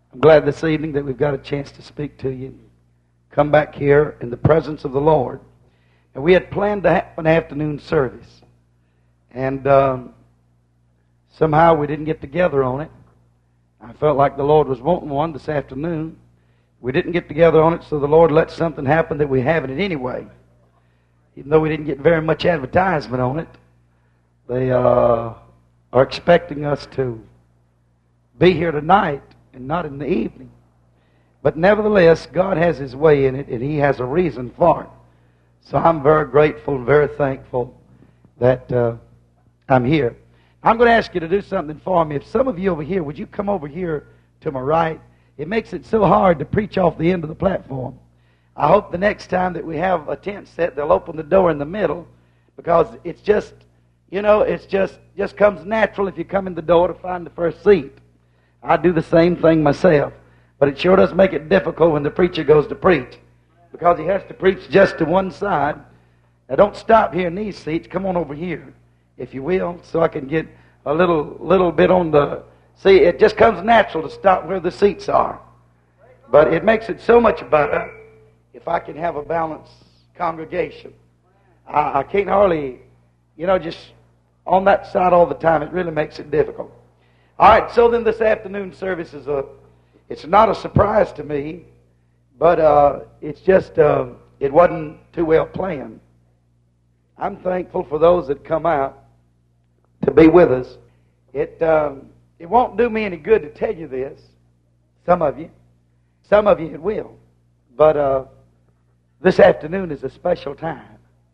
I'm glad this evening that we've got a chance to speak to you. Come back here in the presence of the Lord. And we had planned to have an afternoon service. And somehow we didn't get together on it. I felt like the Lord was wanting one this afternoon. We didn't get together on it, so the Lord let something happen that we have it anyway. Even though we didn't get very much advertisement on it, they are expecting us to be here tonight and not in the evening. But nevertheless, God has His way in it, and He has a reason for it. So I'm very grateful and very thankful that I'm here. I'm going to ask you to do something for me. If some of you over here, would you come over here to my right? It makes it so hard to preach off the end of the platform. I hope the next time that we have a tent set, they'll open the door in the middle, because it's just, it's just comes natural if you come in the door to find the first seat. I do the same thing myself. But it sure does make it difficult when the preacher goes to preach, because he has to preach just to one side. Now don't stop here in these seats. Come on over here, if you will, so I can get a little bit on the... See, it just comes natural to stop where the seats are. But it makes it so much better if I can have a balanced congregation. I can't hardly, just on that side all the time. It really makes it difficult. All right, so then this afternoon service it's not a surprise to me, but it's just, it wasn't too well planned. I'm thankful for those that come out to be with us. It won't do me any good to tell you this, some of you it will, but this afternoon is a special time.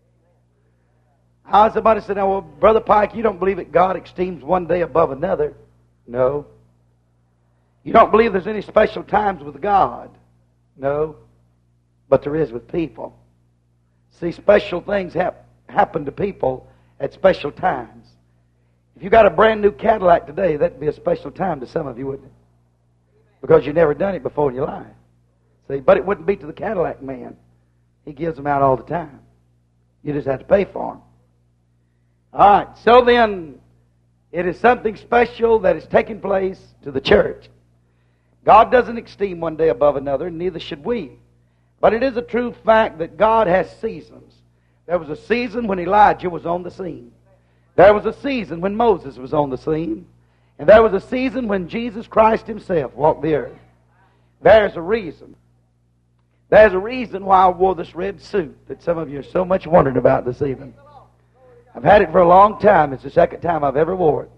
Somebody said, "Well, Brother Pike, you don't believe that God esteems one day above another." No. You don't believe there's any special times with God? No. But there is with people. See, special things happen to people at special times. If you got a brand new Cadillac today, that'd be a special time to some of you, wouldn't it? Because you've never done it before in your life. See, but it wouldn't be to the Cadillac man. He gives them out all the time. You just have to pay for them. All right, so then, it is something special that is taking place to the church. God doesn't esteem one day above another, and neither should we. But it is a true fact that God has seasons. There was a season when Elijah was on the scene. There was a season when Moses was on the scene. And there was a season when Jesus Christ Himself walked the earth. There's a reason. There's a reason why I wore this red suit that some of you are so much wondering about this evening. I've had it for a long time. It's the second time I've ever wore it.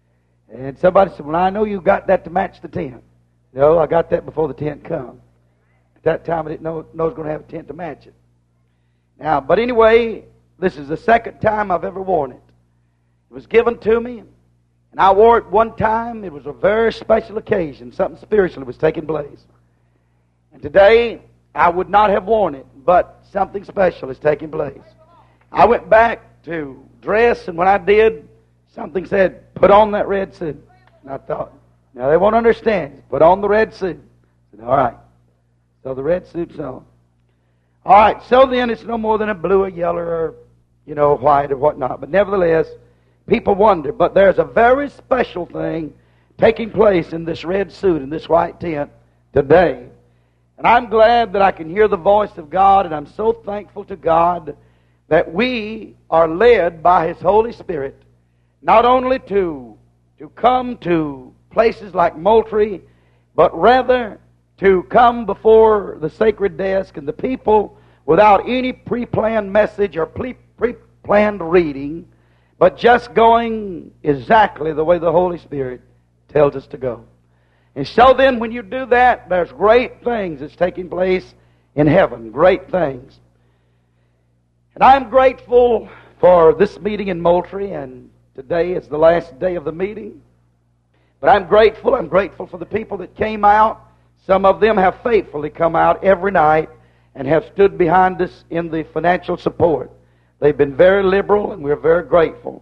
And somebody said, "Well, I know you got that to match the tent." No, I got that before the tent come. At that time, I didn't know I was going to have a tent to match it. Now, but anyway, this is the second time I've ever worn it. It was given to me, and I wore it one time. It was a very special occasion. Something spiritual was taking place. And today, I would not have worn it, but something special is taking place. I went back to dress, and when I did, something said, "Put on that red suit." And I thought, now they won't understand. Put on the red suit. I said, all right. So the red suit's on. All right, so then it's no more than a blue or yellow or, white or whatnot. But nevertheless, people wonder. But there's a very special thing taking place in this red suit, in this white tent today. And I'm glad that I can hear the voice of God, and I'm so thankful to God that we are led by His Holy Spirit, not only to come to places like Moultrie, but rather to come before the sacred desk and the people without any pre-planned message or pre-planned reading, but just going exactly the way the Holy Spirit tells us to go. And so then when you do that, there's great things that's taking place in heaven, great things. And I'm grateful for this meeting in Moultrie, and today is the last day of the meeting. But I'm grateful for the people that came out. Some of them have faithfully come out every night and have stood behind us in the financial support. They've been very liberal, and we're very grateful.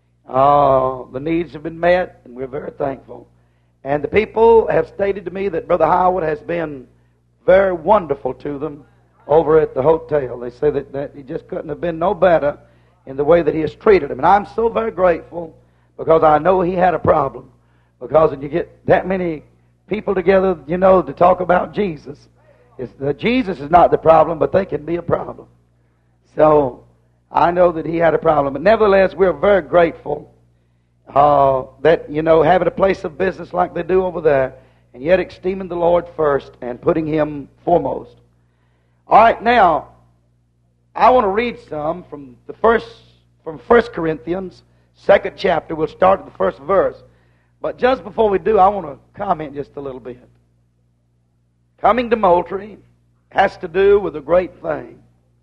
The needs have been met, and we're very thankful. And the people have stated to me that Brother Howard has been very wonderful to them over at the hotel. They say that he just couldn't have been no better in the way that he has treated them. And I'm so very grateful, because I know he had a problem. Because when you get that many people together, to talk about Jesus. Jesus is not the problem, but they can be a problem. So I know that he had a problem. But nevertheless, we're very grateful that, having a place of business like they do over there, and yet esteeming the Lord first and putting Him foremost. All right, now, I want to read some from 1 Corinthians, 2nd chapter. We'll start at the first verse. But just before we do, I want to comment just a little bit. Coming to Moultrie has to do with a great thing.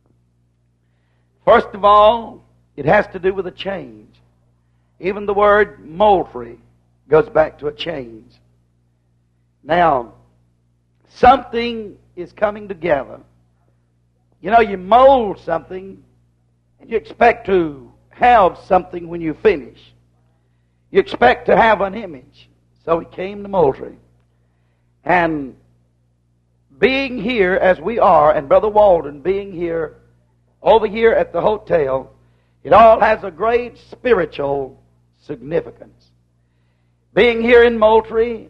First of all, it has to do with a change. Even the word Moultrie goes back to a change. Now, something is coming together. You mold something, and you expect to have something when you finish. You expect to have an image. So he came to Moultrie. And being here as we are, and Brother Walden being here, over here at the hotel, it all has a great spiritual significance. Being here in Moultrie,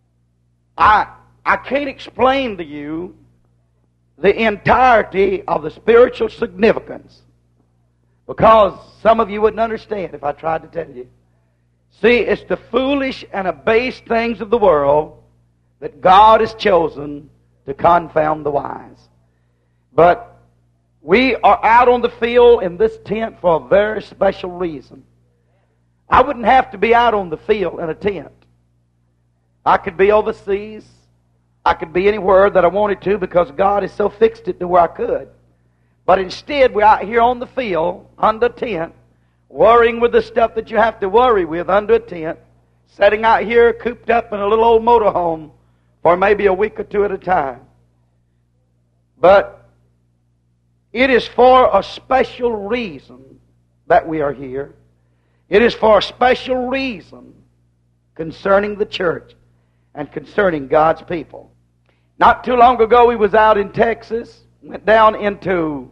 I can't explain to you the entirety of the spiritual significance, because some of you wouldn't understand if I tried to tell you. See, it's the foolish and abased things of the world that God has chosen to confound the wise. But we are out on the field in this tent for a very special reason. I wouldn't have to be out on the field in a tent. I could be overseas. I could be anywhere that I wanted to, because God has so fixed it to where I could. But instead, we're out here on the field, under a tent, worrying with the stuff that you have to worry with under a tent, sitting out here cooped up in a little old motorhome for maybe a week or two at a time. But it is for a special reason that we are here. It is for a special reason concerning the church and concerning God's people. Not too long ago, we was out in Texas, went down into,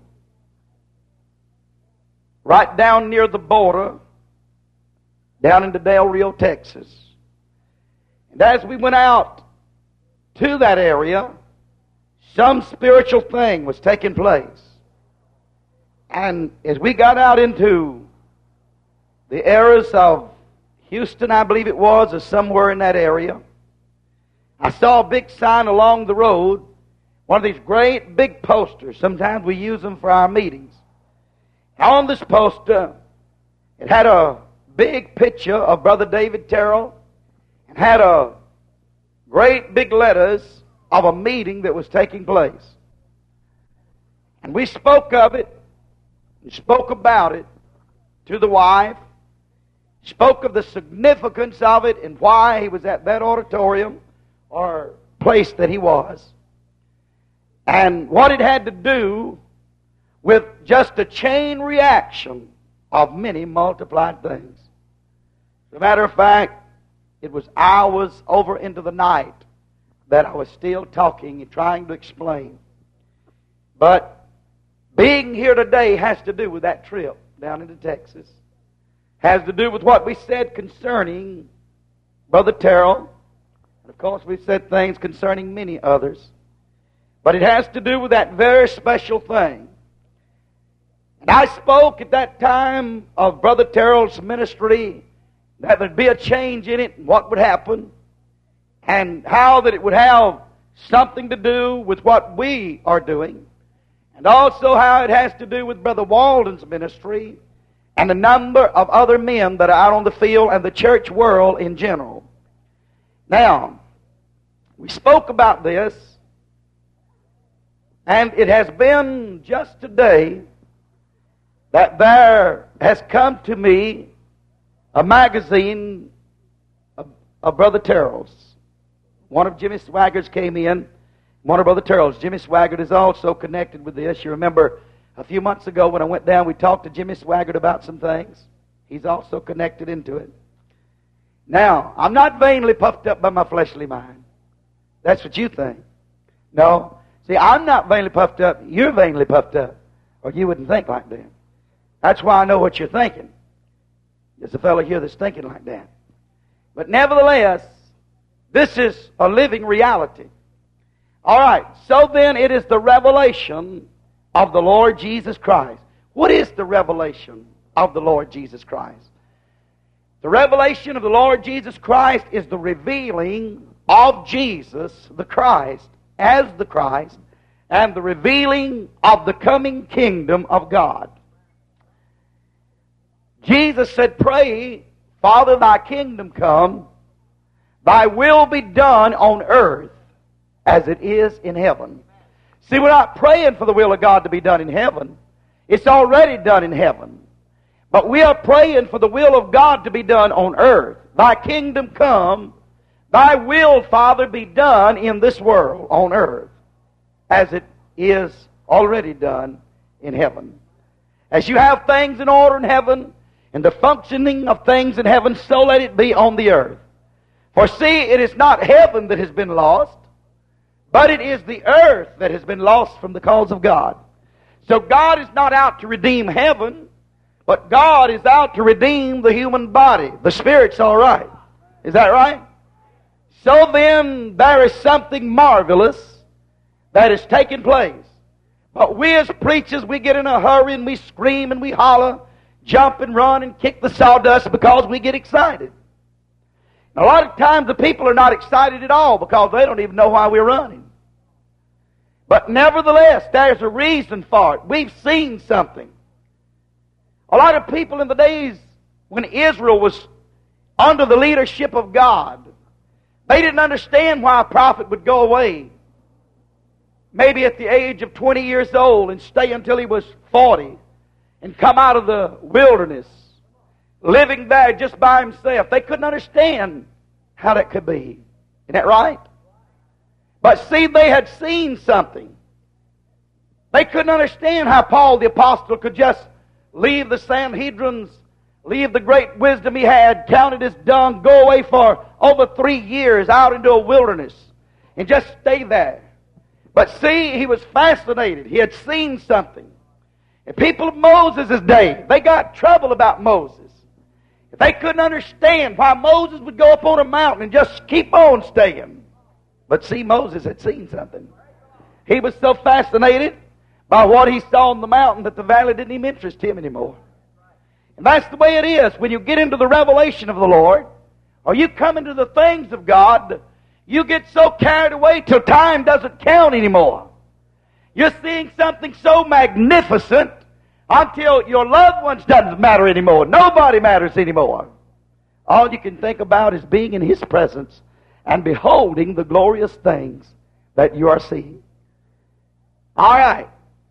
right down near the border, down into Del Rio, Texas. And as we went out to that area, some spiritual thing was taking place. And as we got out into the areas of Houston, I believe it was, or somewhere in that area, I saw a big sign along the road, one of these great big posters. Sometimes we use them for our meetings. On this poster, it had a big picture of Brother David Terrell, and had a great big letters of a meeting that was taking place. And we spoke of it, and spoke about it to the wife, spoke of the significance of it and why he was at that auditorium or place that he was, and what it had to do with just a chain reaction of many multiplied things. As a matter of fact, it was hours over into the night that I was still talking and trying to explain. But being here today has to do with that trip down into Texas. Has to do with what we said concerning Brother Terrell. And of course, we've said things concerning many others. But it has to do with that very special thing. And I spoke at that time of Brother Terrell's ministry, that there'd be a change in it, and what would happen, and how that it would have something to do with what we are doing, and also how it has to do with Brother Walden's ministry, and a number of other men that are out on the field and the church world in general. Now, we spoke about this, and it has been just today that there has come to me a magazine of Brother Terrell's. One of Jimmy Swaggart's came in, one of Brother Terrell's. Jimmy Swaggart is also connected with this. You remember a few months ago when I went down, we talked to Jimmy Swaggart about some things. He's also connected into it. Now, I'm not vainly puffed up by my fleshly mind. That's what you think. No. See, I'm not vainly puffed up. You're vainly puffed up. Or you wouldn't think like that. That's why I know what you're thinking. There's a fellow here that's thinking like that. But nevertheless, This is a living reality. All right, so then it is the revelation of the Lord Jesus Christ. What is the revelation of the Lord Jesus Christ? The revelation of the Lord Jesus Christ is the revealing of Jesus, the Christ, as the Christ, and the revealing of the coming kingdom of God. Jesus said, "Pray, Father, thy kingdom come, thy will be done on earth as it is in heaven." See, we're not praying for the will of God to be done in heaven. It's already done in heaven. But we are praying for the will of God to be done on earth. Thy kingdom come, thy will, Father, be done in this world, on earth, as it is already done in heaven. As you have things in order in heaven, and the functioning of things in heaven, so let it be on the earth. For see, it is not heaven that has been lost, but it is the earth that has been lost from the cause of God. So God is not out to redeem heaven, but God is out to redeem the human body. The spirit's all right. Is that right? So then, there is something marvelous that is taking place. But we as preachers, we get in a hurry and we scream and we holler, jump and run and kick the sawdust because we get excited. And a lot of times the people are not excited at all because they don't even know why we're running. But nevertheless, there's a reason for it. We've seen something. A lot of people in the days when Israel was under the leadership of God, they didn't understand why a prophet would go away, maybe at the age of 20 years old, and stay until he was 40, and come out of the wilderness, living there just by himself. They couldn't understand how that could be. Isn't that right? But see, they had seen something. They couldn't understand how Paul the apostle could just leave the Sanhedrins, leave the great wisdom he had, count it as dung, go away for over 3 years out into a wilderness, and just stay there. But see, he was fascinated. He had seen something. The people of Moses' day, they got trouble about Moses. They couldn't understand why Moses would go up on a mountain and just keep on staying. But see, Moses had seen something. He was so fascinated by what he saw on the mountain that the valley didn't even interest him anymore. And that's the way it is when you get into the revelation of the Lord, or you come into the things of God, you get so carried away till time doesn't count anymore. You're seeing something so magnificent until your loved ones doesn't matter anymore. Nobody matters anymore. All you can think about is being in His presence and beholding the glorious things that you are seeing. All right.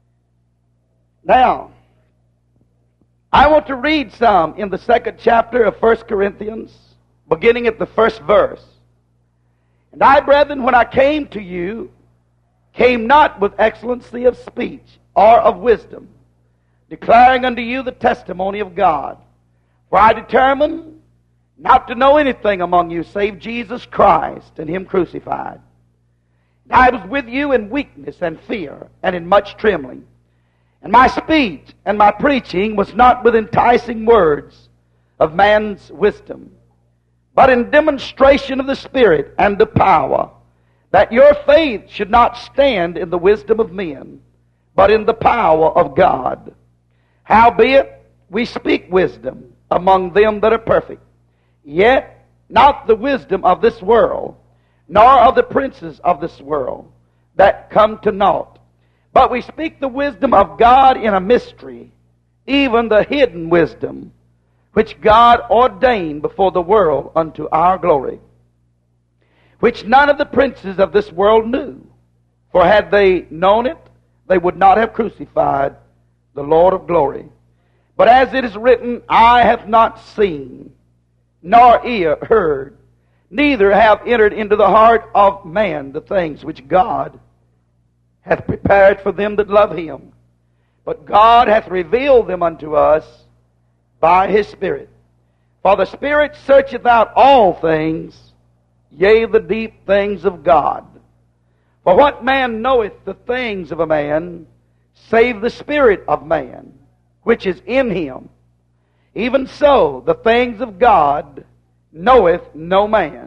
Now, I want to read some in the 2nd chapter of 1 Corinthians, beginning at the 1st verse. "And I, brethren, when I came to you, came not with excellency of speech or of wisdom, declaring unto you the testimony of God. For I determined not to know anything among you save Jesus Christ and Him crucified. And I was with you in weakness and fear and in much trembling. And my speech and my preaching was not with enticing words of man's wisdom, but in demonstration of the Spirit and the power, that your faith should not stand in the wisdom of men, but in the power of God. Howbeit, we speak wisdom among them that are perfect, yet not the wisdom of this world, nor of the princes of this world, that come to naught. But we speak the wisdom of God in a mystery, even the hidden wisdom, which God ordained before the world unto our glory, which none of the princes of this world knew. For had they known it, they would not have crucified the Lord of glory. But as it is written, eye hath not seen, nor ear heard, neither have entered into the heart of man the things which God hath prepared for them that love Him. But God hath revealed them unto us by His Spirit. For the Spirit searcheth out all things, yea, the deep things of God. For what man knoweth the things of a man, save the Spirit of man, which is in him? Even so, the things of God knoweth no man,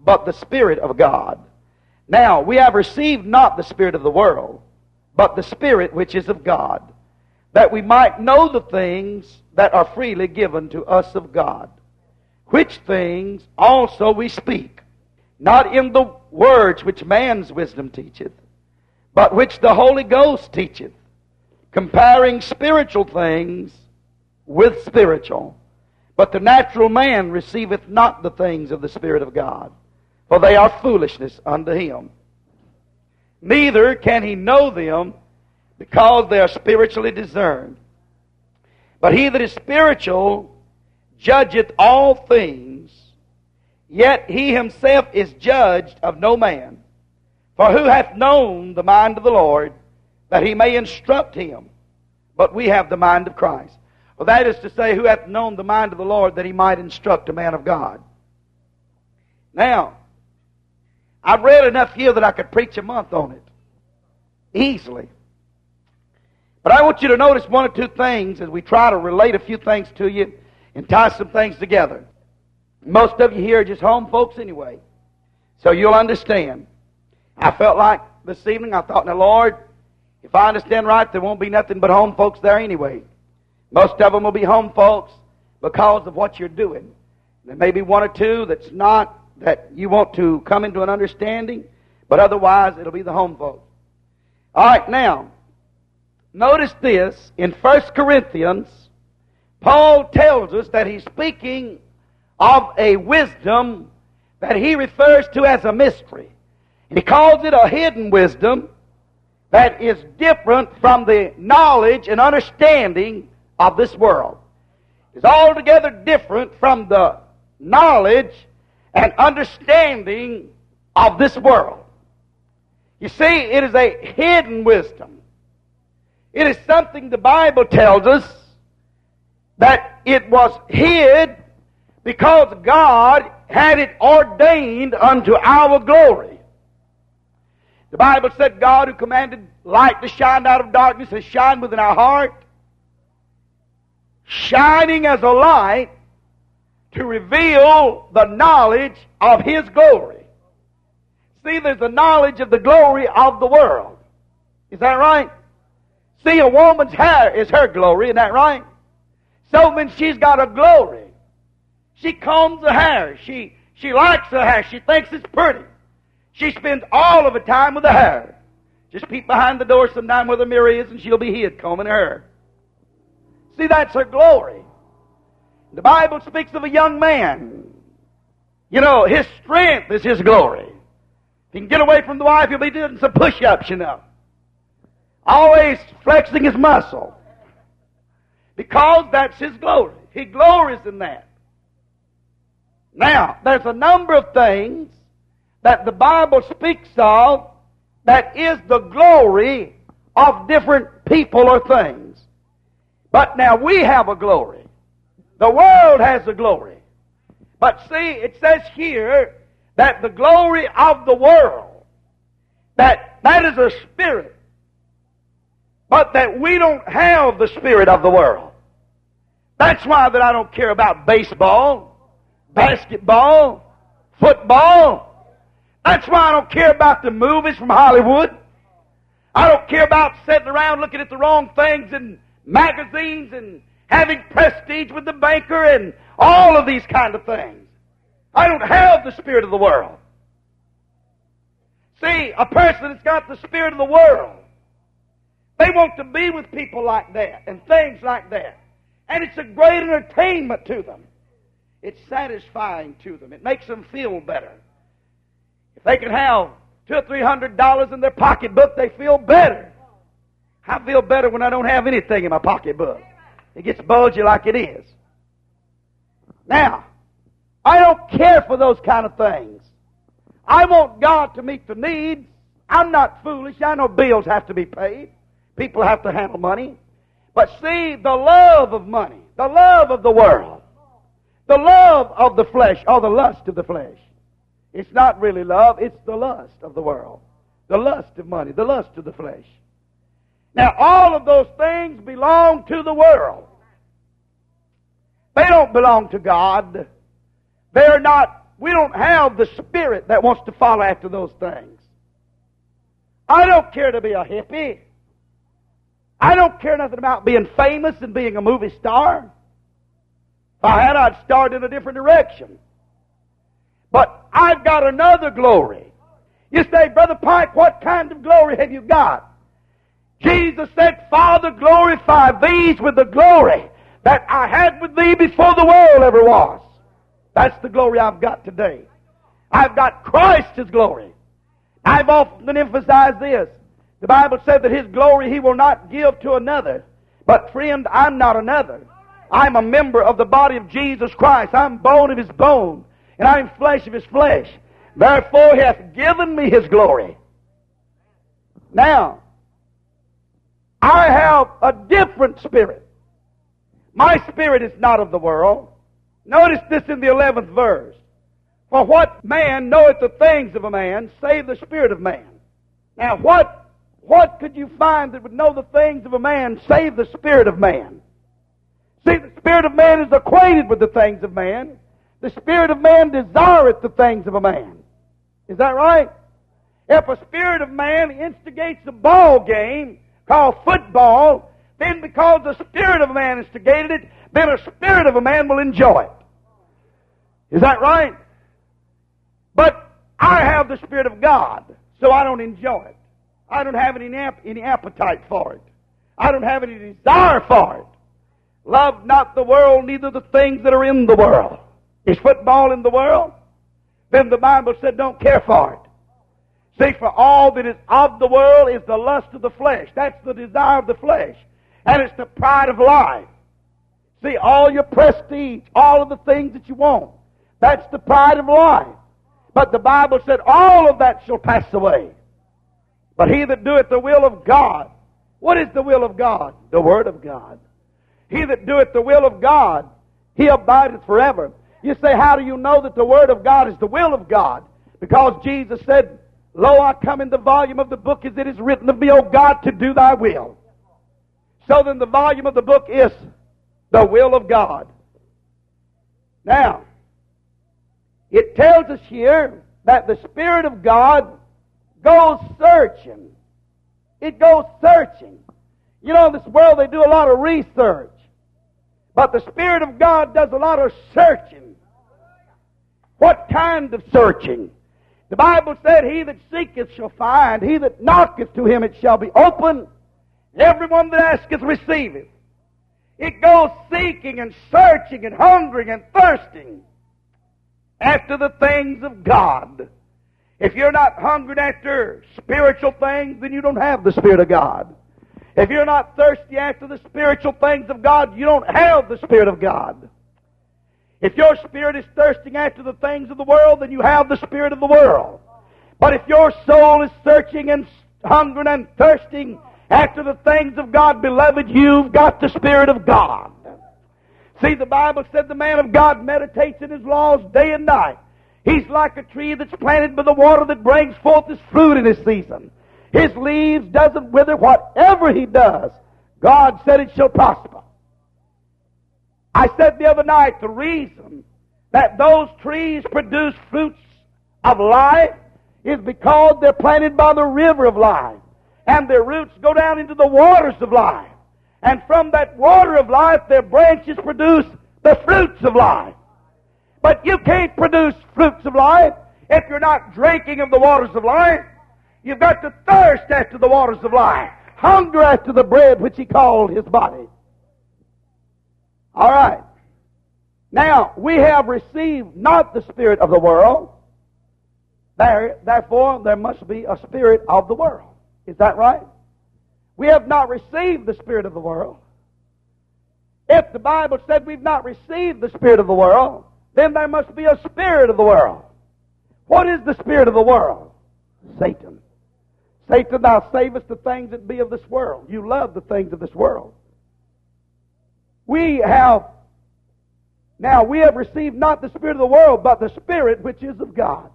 but the Spirit of God. Now, we have received not the spirit of the world, but the Spirit which is of God, that we might know the things that are freely given to us of God. Which things also we speak, not in the words which man's wisdom teacheth, but which the Holy Ghost teacheth, comparing spiritual things with spiritual. But the natural man receiveth not the things of the Spirit of God, for they are foolishness unto him. Neither can he know them, because they are spiritually discerned. But he that is spiritual judgeth all things, yet he himself is judged of no man. For who hath known the mind of the Lord, that he may instruct him? But we have the mind of Christ. Well, that is to say, who hath known the mind of the Lord, that he might instruct a man of God? Now, I've read enough here that I could preach a month on it. Easily. But I want you to notice one or two things as we try to relate a few things to you and tie some things together. Most of you here are just home folks anyway, so you'll understand. I felt like this evening, I thought, now Lord, if I understand right, there won't be nothing but home folks there anyway. Most of them will be home folks because of what you're doing. There may be one or two that's not, that you want to come into an understanding, but otherwise it'll be the home folks. All right, now, notice this. In 1 Corinthians, Paul tells us that he's speaking of a wisdom that he refers to as a mystery. And he calls it a hidden wisdom that is different from the knowledge and understanding of this world. It's altogether different from the knowledge and understanding of this world. You see, it is a hidden wisdom. It is something the Bible tells us that it was hid because God had it ordained unto our glory. The Bible said God who commanded light to shine out of darkness has shined within our heart, shining as a light to reveal the knowledge of His glory. See, there's the knowledge of the glory of the world. Is that right? See, a woman's hair is her glory, isn't that right? So when she's got a glory, she combs her hair. She likes her hair. She thinks it's pretty. She spends all of her time with the hair. Just peep behind the door sometime where the mirror is and she'll be hid combing her hair. See, that's her glory. The Bible speaks of a young man. You know, his strength is his glory. If he can get away from the wife, he'll be doing some push-ups, you know. Always flexing his muscle. Because that's his glory. He glories in that. Now, there's a number of things that the Bible speaks of that is the glory of different people or things. But now we have a glory. The world has a glory. But see, it says here that the glory of the world, that is a spirit, but that we don't have the spirit of the world. That's why that I don't care about baseball, basketball, football. That's why I don't care about the movies from Hollywood. I don't care about sitting around looking at the wrong things in magazines and having prestige with the banker and all of these kind of things. I don't have the spirit of the world. See, a person that's got the spirit of the world, they want to be with people like that and things like that. And it's a great entertainment to them. It's satisfying to them. It makes them feel better. If they can have $200 or $300 in their pocketbook, they feel better. I feel better when I don't have anything in my pocketbook. It gets bulgy like it is. Now, I don't care for those kind of things. I want God to meet the needs. I'm not foolish. I know bills have to be paid. People have to handle money. But see, the love of money, the love of the world, the love of the flesh, or the lust of the flesh. It's not really love, it's the lust of the world. The lust of money, the lust of the flesh. Now, all of those things belong to the world. They don't belong to God. They're not we don't have the spirit that wants to follow after those things. I don't care to be a hippie. I don't care nothing about being famous and being a movie star. If I had, I'd start in a different direction. But I've got another glory. You say, Brother Pike, what kind of glory have you got? Jesus said, Father, glorify these with the glory that I had with thee before the world ever was. That's the glory I've got today. I've got Christ's glory. I've often emphasized this. The Bible said that His glory He will not give to another. But friend, I'm not another. I'm a member of the body of Jesus Christ. I'm bone of His bone, and I'm flesh of His flesh. Therefore He hath given me His glory. Now, I have a different spirit. My spirit is not of the world. Notice this in the 11th verse. For what man knoweth the things of a man, save the spirit of man? Now, what could you find that would know the things of a man, save the spirit of man? See, the spirit of man is acquainted with the things of man. The spirit of man desireth the things of a man. Is that right? If a spirit of man instigates a ball game called football, then because the spirit of a man instigated it, then a spirit of a man will enjoy it. Is that right? But I have the Spirit of God, so I don't enjoy it. I don't have any appetite for it. I don't have any desire for it. Love not the world, neither the things that are in the world. Is football in the world? Then the Bible said don't care for it. See, for all that is of the world is the lust of the flesh. That's the desire of the flesh. And it's the pride of life. See, all your prestige, all of the things that you want, that's the pride of life. But the Bible said all of that shall pass away. But he that doeth the will of God, what is the will of God? The Word of God. He that doeth the will of God, he abideth forever. You say, how do you know that the Word of God is the will of God? Because Jesus said, Lo, I come in the volume of the book as it is written of me, O God, to do thy will. So then the volume of the book is the will of God. Now, it tells us here that the Spirit of God goes searching. It goes searching. You know, in this world they do a lot of research. But the Spirit of God does a lot of searching. What kind of searching? The Bible said, He that seeketh shall find. He that knocketh, to him it shall be open. Everyone that asketh receiveth. It goes seeking and searching and hungering and thirsting after the things of God. If you're not hungering after spiritual things, then you don't have the Spirit of God. If you're not thirsty after the spiritual things of God, you don't have the Spirit of God. If your spirit is thirsting after the things of the world, then you have the spirit of the world. But if your soul is searching and hungering and thirsting after the things of God, beloved, you've got the Spirit of God. See, the Bible said the man of God meditates in his laws day and night. He's like a tree that's planted by the water that brings forth his fruit in his season. His leaves doesn't wither. Whatever he does, God said it shall prosper. I said the other night, the reason that those trees produce fruits of life is because they're planted by the river of life. And their roots go down into the waters of life. And from that water of life, their branches produce the fruits of life. But you can't produce fruits of life if you're not drinking of the waters of life. You've got to thirst after the waters of life. Hunger after the bread which He called His body. All right. Now, we have received not the spirit of the world. Therefore, there must be a spirit of the world. Is that right? We have not received the spirit of the world. If the Bible said we've not received the spirit of the world, then there must be a spirit of the world. What is the spirit of the world? Satan. Satan, thou savest the things that be of this world. You love the things of this world. We have received not the spirit of the world, but the Spirit which is of God,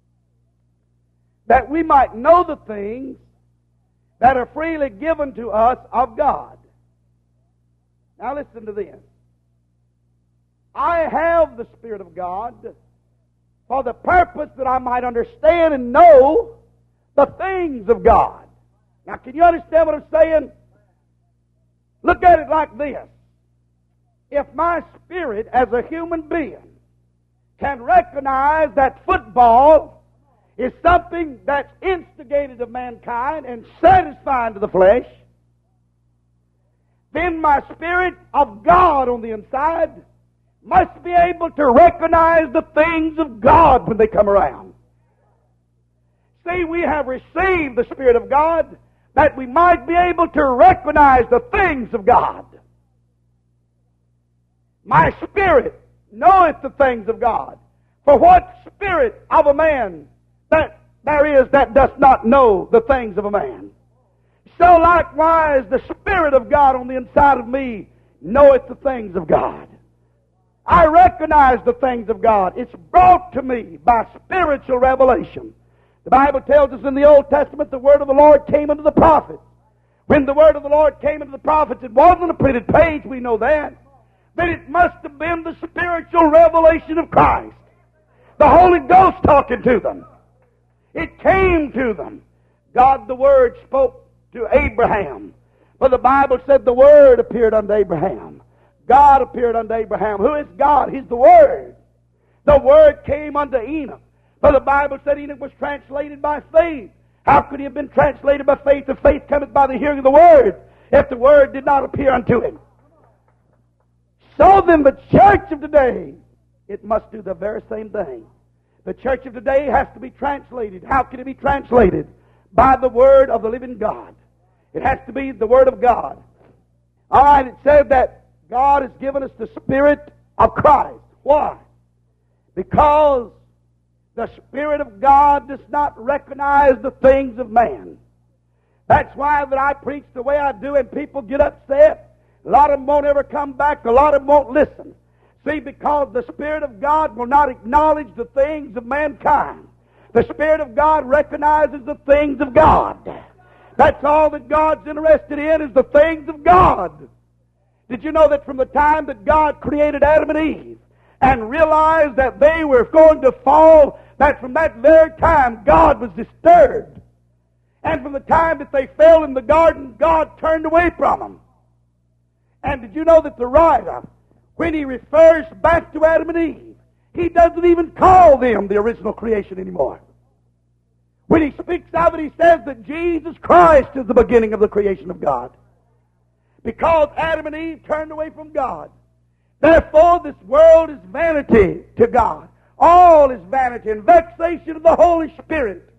that we might know the things that are freely given to us of God. Now listen to this. I have the Spirit of God, for the purpose that I might understand and know the things of God. Now, can you understand what I'm saying? Look at it like this. If my spirit as a human being can recognize that football is something that's instigated of mankind and satisfying to the flesh, then my spirit of God on the inside must be able to recognize the things of God when they come around. See, we have received the Spirit of God that we might be able to recognize the things of God. My spirit knoweth the things of God. For what spirit of a man that there is that does not know the things of a man? So likewise the Spirit of God on the inside of me knoweth the things of God. I recognize the things of God. It's brought to me by spiritual revelation. The Bible tells us in the Old Testament the word of the Lord came unto the prophets. When the word of the Lord came unto the prophets, it wasn't a printed page, we know that. Then it must have been the spiritual revelation of Christ. The Holy Ghost talking to them. It came to them. God the Word spoke to Abraham. But the Bible said the Word appeared unto Abraham. God appeared unto Abraham. Who is God? He's the Word. The Word came unto Enoch. But the Bible said Enoch was translated by faith. How could he have been translated by faith if faith cometh by the hearing of the Word, if the Word did not appear unto him? So then the church of today, it must do the very same thing. The church of today has to be translated. How can it be translated? By the Word of the living God. It has to be the Word of God. All right, it said that God has given us the Spirit of Christ. Why? Because the Spirit of God does not recognize the things of man. That's why that I preach the way I do and people get upset. A lot of them won't ever come back. A lot of them won't listen. See, because the Spirit of God will not acknowledge the things of mankind. The Spirit of God recognizes the things of God. That's all that God's interested in is the things of God. Did you know that from the time that God created Adam and Eve and realized that they were going to fall, that from that very time God was disturbed. And from the time that they fell in the garden, God turned away from them. And did you know that the writer, when he refers back to Adam and Eve, he doesn't even call them the original creation anymore. When he speaks of it, he says that Jesus Christ is the beginning of the creation of God. Because Adam and Eve turned away from God. Therefore, this world is vanity to God. All is vanity and vexation of the Holy Spirit.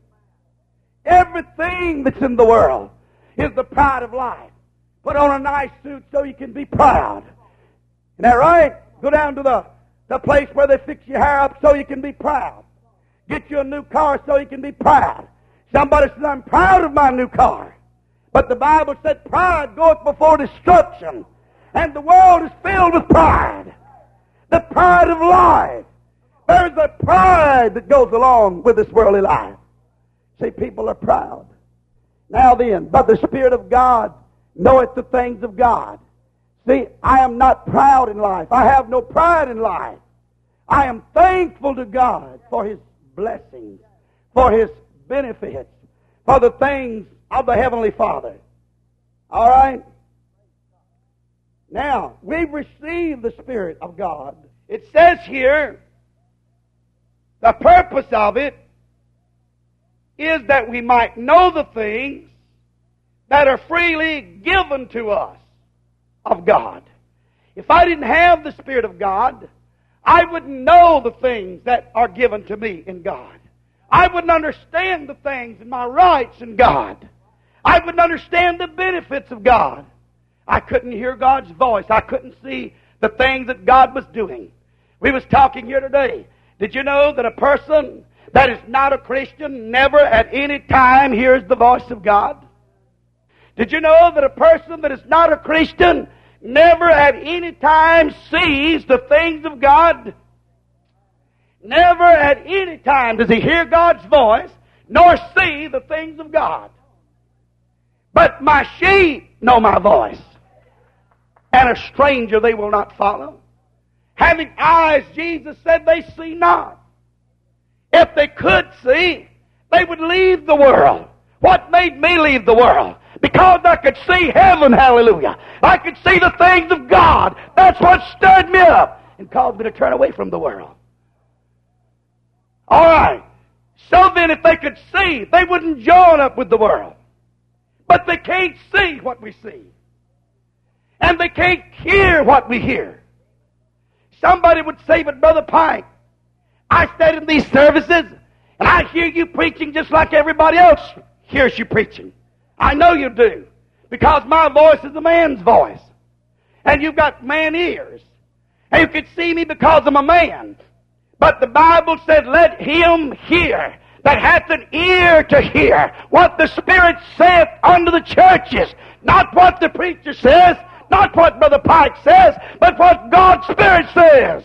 Everything that's in the world is the pride of life. Put on a nice suit so you can be proud. Isn't that right? Go down to the place where they fix your hair up so you can be proud. Get you a new car so you can be proud. Somebody says, I'm proud of my new car. But the Bible said pride goeth before destruction. And the world is filled with pride. The pride of life. There's a pride that goes along with this worldly life. See, people are proud. Now then, but the Spirit of God knoweth the things of God. See, I am not proud in life. I have no pride in life. I am thankful to God for His blessings, for His benefits, for the things of the Heavenly Father. All right? Now, we've received the Spirit of God. It says here, the purpose of it is that we might know the things that are freely given to us of God. If I didn't have the Spirit of God, I wouldn't know the things that are given to me in God. I wouldn't understand the things and my rights in God. I wouldn't understand the benefits of God. I couldn't hear God's voice. I couldn't see the things that God was doing. We was talking here today. Did you know that a person that is not a Christian never at any time hears the voice of God? Did you know that a person that is not a Christian never at any time sees the things of God? Never at any time does he hear God's voice nor see the things of God. But my sheep know my voice, and a stranger they will not follow. Having eyes, Jesus said, they see not. If they could see, they would leave the world. What made me leave the world? Because I could see heaven, hallelujah. I could see the things of God. That's what stirred me up and caused me to turn away from the world. All right. So then if they could see, they wouldn't join up with the world. But they can't see what we see. And they can't hear what we hear. Somebody would say, but Brother Pike, I stayed in these services, and I hear you preaching just like everybody else hears you preaching. I know you do, because my voice is a man's voice. And you've got man ears. And you can see me because I'm a man. But the Bible said, let him hear that hath an ear to hear what the Spirit saith unto the churches. Not what the preacher says, not what Brother Pike says, but what God's Spirit says.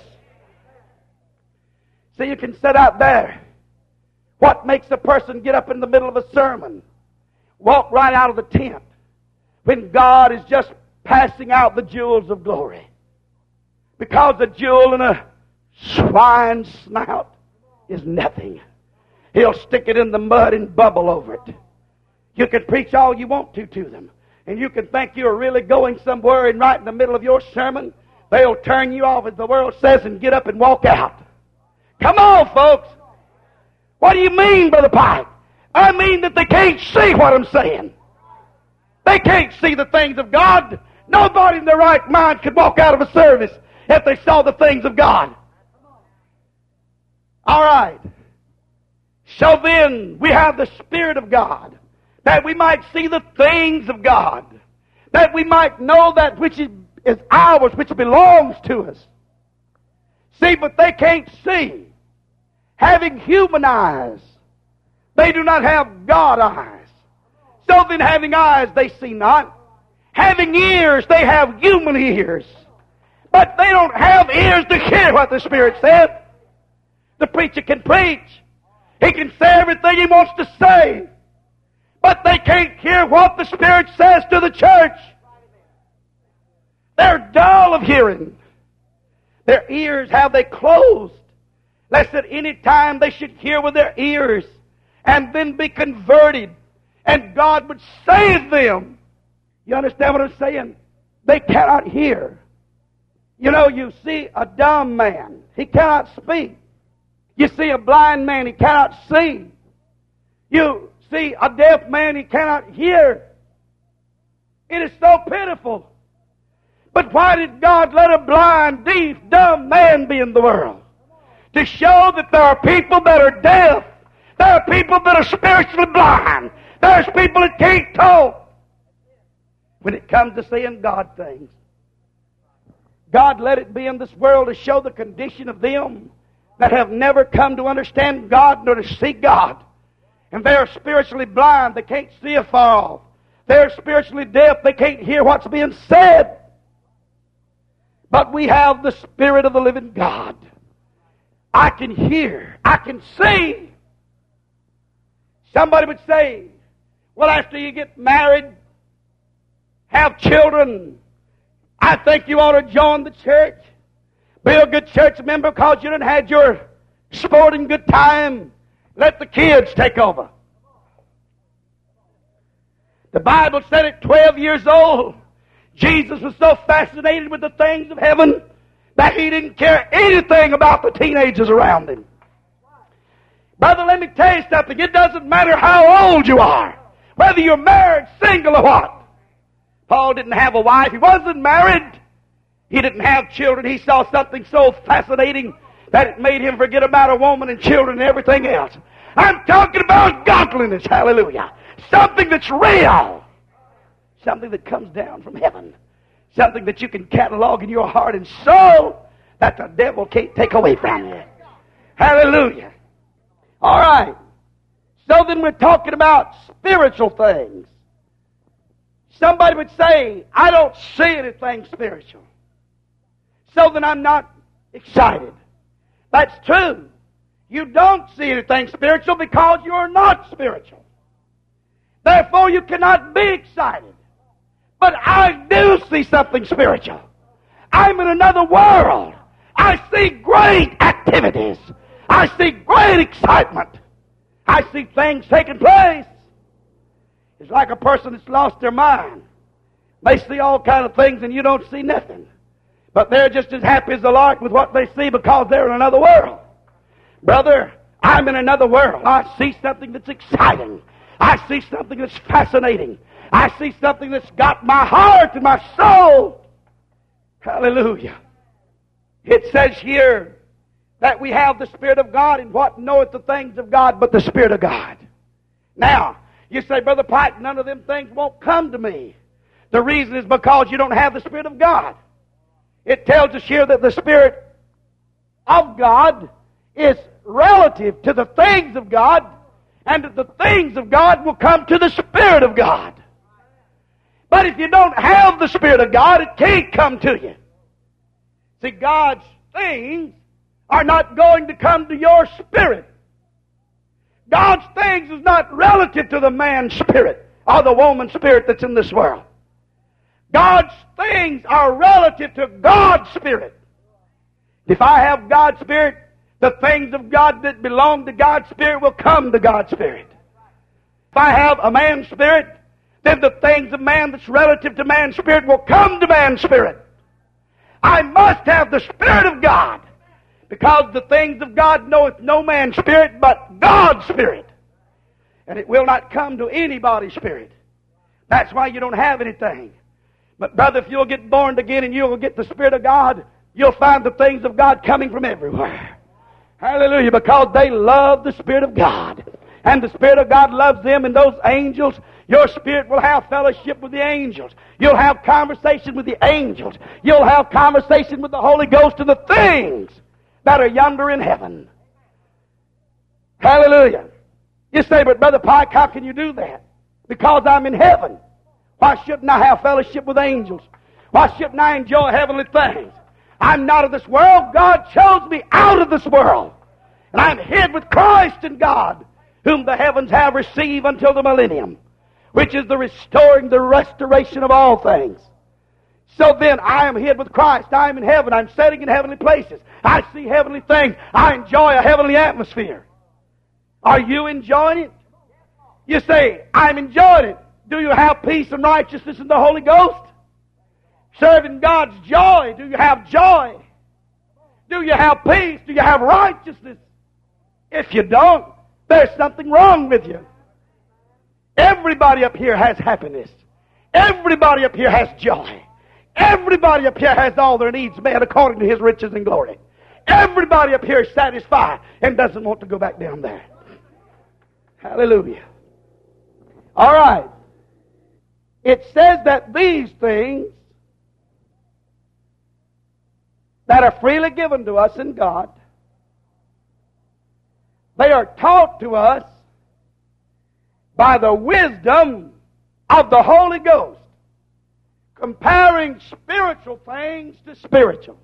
So you can sit out there. What makes a person get up in the middle of a sermon, walk right out of the tent, when God is just passing out the jewels of glory? Because a jewel in a swine's snout is nothing. He'll stick it in the mud and bubble over it. You can preach all you want to them. And you can think you're really going somewhere, and right in the middle of your sermon, they'll turn you off, as the world says, and get up and walk out. Come on, folks. What do you mean, Brother Pike? I mean that they can't see what I'm saying. They can't see the things of God. Nobody in their right mind could walk out of a service if they saw the things of God. All right. So then, we have the Spirit of God, that we might see the things of God, that we might know that which is ours, which belongs to us. See, but they can't see. Having human eyes, they do not have God eyes. So then, having eyes, they see not. Having ears, they have human ears. But they don't have ears to hear what the Spirit said. The preacher can preach. He can say everything he wants to say. But they can't hear what the Spirit says to the church. They're dull of hearing. Their ears have they closed, lest at any time they should hear with their ears and then be converted, and God would save them. You understand what I'm saying? They cannot hear. You know, you see a dumb man, he cannot speak. You see a blind man, he cannot see. You see a deaf man, he cannot hear. It is so pitiful. But why did God let a blind, deaf, dumb man be in the world? To show that there are people that are deaf. There are people that are spiritually blind. There's people that can't talk. When it comes to seeing God things, God let it be in this world to show the condition of them that have never come to understand God nor to see God. And they're spiritually blind. They can't see afar off. They're spiritually deaf. They can't hear what's being said. But we have the Spirit of the living God. I can hear. I can see. Somebody would say, well, after you get married, have children, I think you ought to join the church. Be a good church member because you done had your sporting good time. Let the kids take over. The Bible said at 12 years old, Jesus was so fascinated with the things of heaven that he didn't care anything about the teenagers around him. Brother, let me tell you something. It doesn't matter how old you are, whether you're married, single, or what. Paul didn't have a wife. He wasn't married. He didn't have children. He saw something so fascinating that it made him forget about a woman and children and everything else. I'm talking about godliness. Hallelujah. Something that's real. Something that comes down from heaven. Something that you can catalog in your heart and soul that the devil can't take away from you. Hallelujah. All right. So then we're talking about spiritual things. Somebody would say, I don't see anything spiritual. So then I'm not excited. That's true. You don't see anything spiritual because you're not spiritual. Therefore you cannot be excited. But I do see something spiritual. I'm in another world. I see great activities. I see great excitement. I see things taking place. It's like a person that's lost their mind. They see all kind of things and you don't see nothing. But they're just as happy as the lark with what they see because they're in another world. Brother, I'm in another world. I see something that's exciting. I see something that's fascinating. I see something that's got my heart and my soul. Hallelujah. It says here that we have the Spirit of God, and what knoweth the things of God but the Spirit of God. Now, you say, Brother Pike, none of them things won't come to me. The reason is because you don't have the Spirit of God. It tells us here that the Spirit of God is relative to the things of God, and that the things of God will come to the Spirit of God. But if you don't have the Spirit of God, it can't come to you. See, God's things are not going to come to your spirit. God's things is not relative to the man's spirit or the woman's spirit that's in this world. God's things are relative to God's Spirit. If I have God's Spirit, the things of God that belong to God's Spirit will come to God's Spirit. If I have a man's spirit, then the things of man that's relative to man's spirit will come to man's spirit. I must have the Spirit of God, because the things of God knoweth no man's spirit but God's Spirit. And it will not come to anybody's spirit. That's why you don't have anything. But brother, if you'll get born again and you'll get the Spirit of God, you'll find the things of God coming from everywhere. Hallelujah, because they love the Spirit of God. And the Spirit of God loves them, and those angels, your spirit will have fellowship with the angels. You'll have conversation with the angels. You'll have conversation with the Holy Ghost and the things that are yonder in heaven. Hallelujah. You say, but Brother Pike, how can you do that? Because I'm in heaven. Why shouldn't I have fellowship with angels? Why shouldn't I enjoy heavenly things? I'm not of this world. God chose me out of this world. And I'm hid with Christ in God, whom the heavens have received until the millennium, which is the restoration of all things. So then I am hid with Christ. I am in heaven. I'm sitting in heavenly places. I see heavenly things. I enjoy a heavenly atmosphere. Are you enjoying it? You say, I'm enjoying it. Do you have peace and righteousness in the Holy Ghost? Serving God's joy. Do you have joy? Do you have peace? Do you have righteousness? If you don't, there's something wrong with you. Everybody up here has happiness. Everybody up here has joy. Everybody up here has all their needs met according to His riches and glory. Everybody up here is satisfied and doesn't want to go back down there. Hallelujah. All right. It says that these things that are freely given to us in God, they are taught to us by the wisdom of the Holy Ghost, comparing spiritual things to spiritual.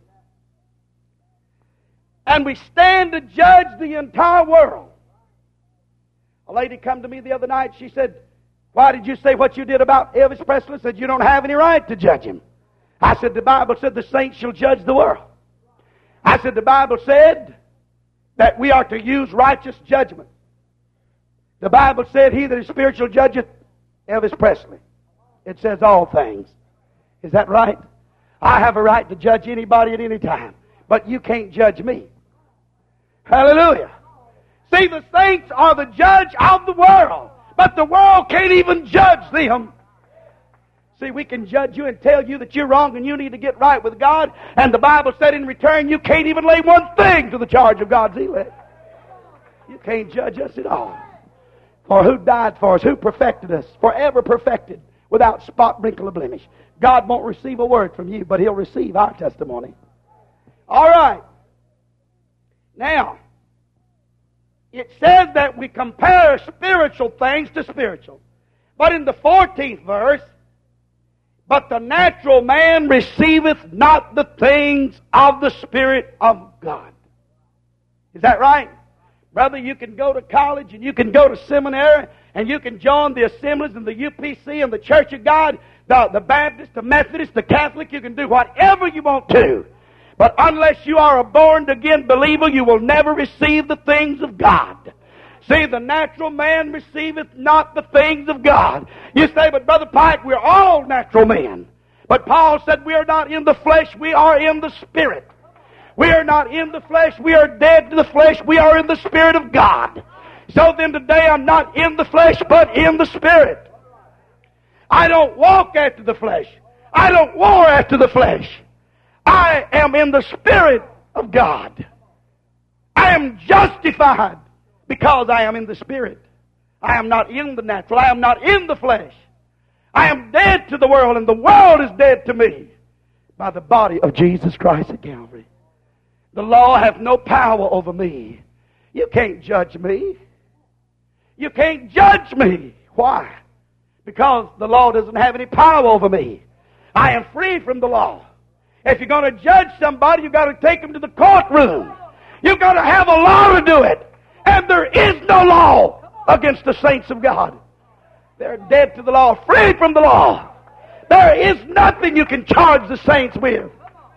And we stand to judge the entire world. A lady come to me the other night. She said, why did you say what you did about Elvis Presley? I said, you don't have any right to judge him. I said, the Bible said the saints shall judge the world. I said, the Bible said that we are to use righteous judgment. The Bible said, he that is spiritual judgeth Elvis Presley. It says all things. Is that right? I have a right to judge anybody at any time, but you can't judge me. Hallelujah. See, the saints are the judge of the world, but the world can't even judge them. See, we can judge you and tell you that you're wrong and you need to get right with God, and the Bible said in return you can't even lay one thing to the charge of God's elect. You can't judge us at all. For who died for us, who perfected us, forever perfected, without spot, wrinkle, or blemish. God won't receive a word from you, but He'll receive our testimony. All right. Now, it says that we compare spiritual things to spiritual. But in the 14th verse, but the natural man receiveth not the things of the Spirit of God. Is that right? Brother, you can go to college and you can go to seminary and you can join the assemblies and the UPC and the Church of God, the Baptist, the Methodist, the Catholic. You can do whatever you want to. But unless you are a born-again believer, you will never receive the things of God. See, the natural man receiveth not the things of God. You say, but Brother Pike, we're all natural men. But Paul said we are not in the flesh, we are in the Spirit. We are not in the flesh, we are dead to the flesh, we are in the Spirit of God. So then today I'm not in the flesh, but in the Spirit. I don't walk after the flesh. I don't war after the flesh. I am in the Spirit of God. I am justified because I am in the Spirit. I am not in the natural. I am not in the flesh. I am dead to the world, and the world is dead to me by the body of Jesus Christ at Calvary. The law hath no power over me. You can't judge me. You can't judge me. Why? Because the law doesn't have any power over me. I am free from the law. If you're going to judge somebody, you've got to take them to the courtroom. You've got to have a law to do it. And there is no law against the saints of God. They're dead to the law, free from the law. There is nothing you can charge the saints with.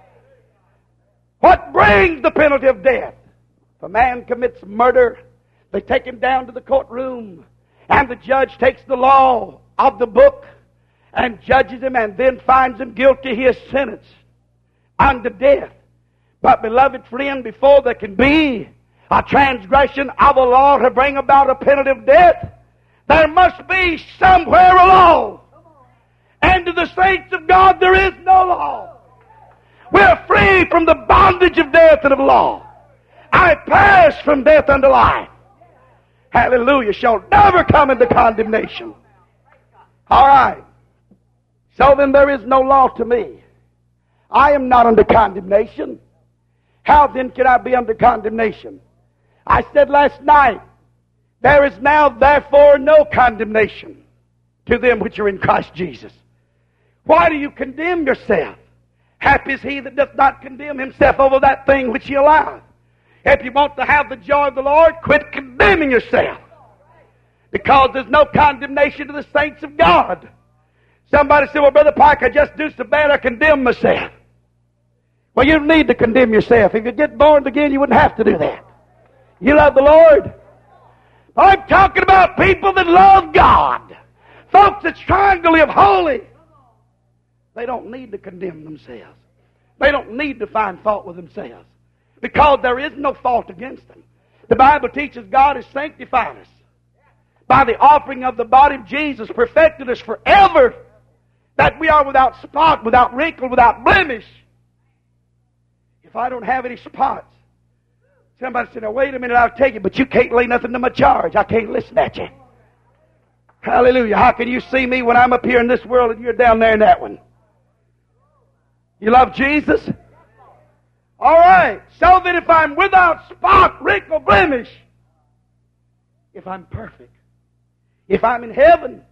What brings the penalty of death? If a man commits murder, they take him down to the courtroom, and the judge takes the law of the book and judges him and then finds him guilty. He is sentenced unto death. But beloved friend, before there can be a transgression of a law to bring about a penalty of death, there must be somewhere a law. And to the saints of God there is no law. We're free from the bondage of death and of law. I pass from death unto life. Hallelujah. Shall never come into condemnation. All right. So then there is no law to me. I am not under condemnation. How then can I be under condemnation? I said last night, there is now therefore no condemnation to them which are in Christ Jesus. Why do you condemn yourself? Happy is he that doth not condemn himself over that thing which he alloweth. If you want to have the joy of the Lord, quit condemning yourself. Because there's no condemnation to the saints of God. Somebody said, well, Brother Pike, I just do so bad I condemn myself. Well, you don't need to condemn yourself. If you get born again, you wouldn't have to do that. You love the Lord. I'm talking about people that love God. Folks that's trying to live holy. They don't need to condemn themselves. They don't need to find fault with themselves. Because there is no fault against them. The Bible teaches God has sanctified us. By the offering of the body of Jesus, perfected us forever. That we are without spot, without wrinkle, without blemish. If I don't have any spots, somebody said, now wait a minute, I'll tell you, but you can't lay nothing to my charge. I can't listen at you. Hallelujah. How can you see me when I'm up here in this world and you're down there in that one? You love Jesus? All right. So that if I'm without spot, wrinkle, blemish, if I'm perfect, if I'm in heaven,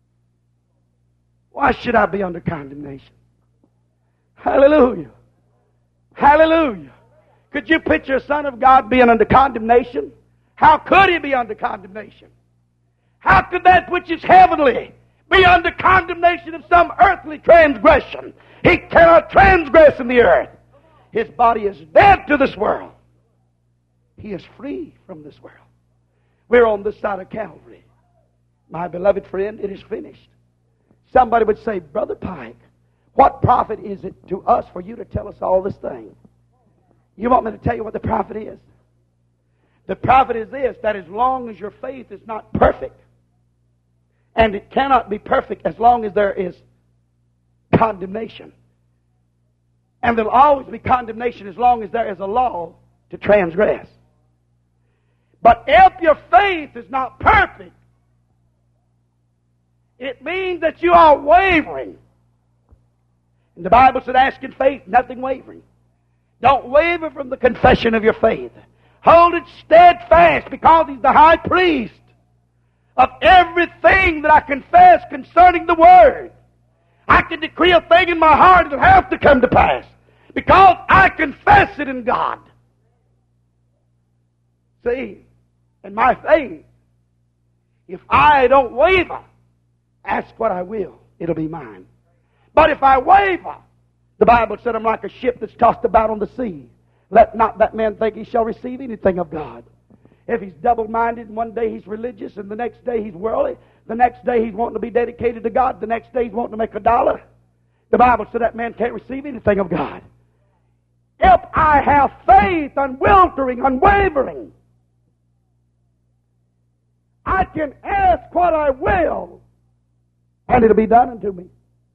why should I be under condemnation? Hallelujah. Hallelujah. Could you picture a son of God being under condemnation? How could he be under condemnation? How could that which is heavenly be under condemnation of some earthly transgression? He cannot transgress in the earth. His body is dead to this world. He is free from this world. We're on this side of Calvary. My beloved friend, it is finished. Somebody would say, Brother Pike, what profit is it to us for you to tell us all this thing? You want me to tell you what the profit is? The profit is this, that as long as your faith is not perfect, and it cannot be perfect as long as there is condemnation. And there'll always be condemnation as long as there is a law to transgress. But if your faith is not perfect, it means that you are wavering. And the Bible said, ask in faith, nothing wavering. Don't waver from the confession of your faith. Hold it steadfast, because he's the high priest of everything that I confess concerning the Word. I can decree a thing in my heart, it'll have to come to pass, because I confess it in God. See, in my faith, if I don't waver, ask what I will, it'll be mine. But if I waver, The Bible said, I'm like a ship that's tossed about on the sea. Let not that man think he shall receive anything of God. If he's double-minded, and one day he's religious, and the next day he's worldly, the next day he's wanting to be dedicated to God, the next day he's wanting to make a dollar, the Bible said that man can't receive anything of God. If I have faith, unwavering, I can ask what I will, and it'll be done unto me.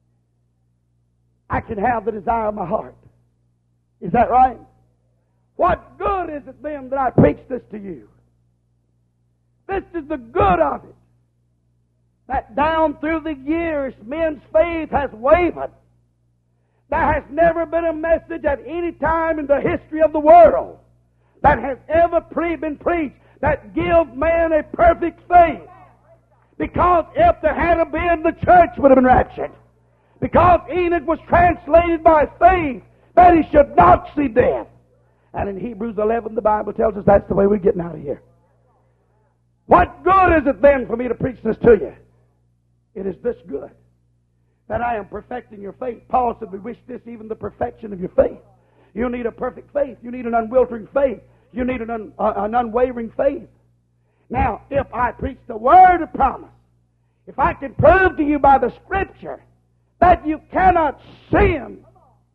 I can have the desire of my heart. Is that right? What good is it then that I preach this to you? This is the good of it. That down through the years, men's faith has wavered. There has never been a message at any time in the history of the world that has ever been preached that gives man a perfect faith. Because if there had been, the church would have been raptured. Because Enoch was translated by faith that he should not see death. And in Hebrews 11, the Bible tells us that's the way we're getting out of here. What good is it then for me to preach this to you? It is this good, that I am perfecting your faith. Paul said, we wish this, even the perfection of your faith. You need a perfect faith. You need an unwiltering faith. You need an unwavering faith. Now, if I preach the word of promise, if I can prove to you by the Scripture that you cannot sin,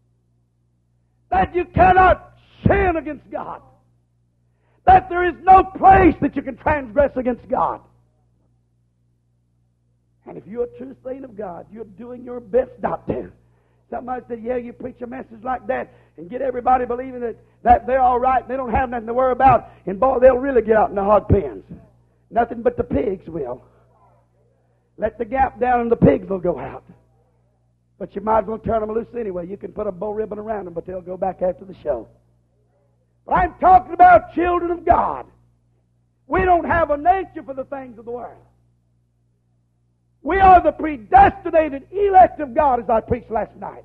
against God, that there is no place that you can transgress against God. And if you're a true saint of God, you're doing your best not to. Somebody said, yeah, you preach a message like that and get everybody believing that they're all right and they don't have nothing to worry about. And boy, they'll really get out in the hog pens. Nothing but the pigs will. Let the gap down and the pigs will go out. But you might as well turn them loose anyway. You can put a bow ribbon around them, but they'll go back after the show. But I'm talking about children of God. We don't have a nature for the things of the world. We are the predestinated elect of God, as I preached last night.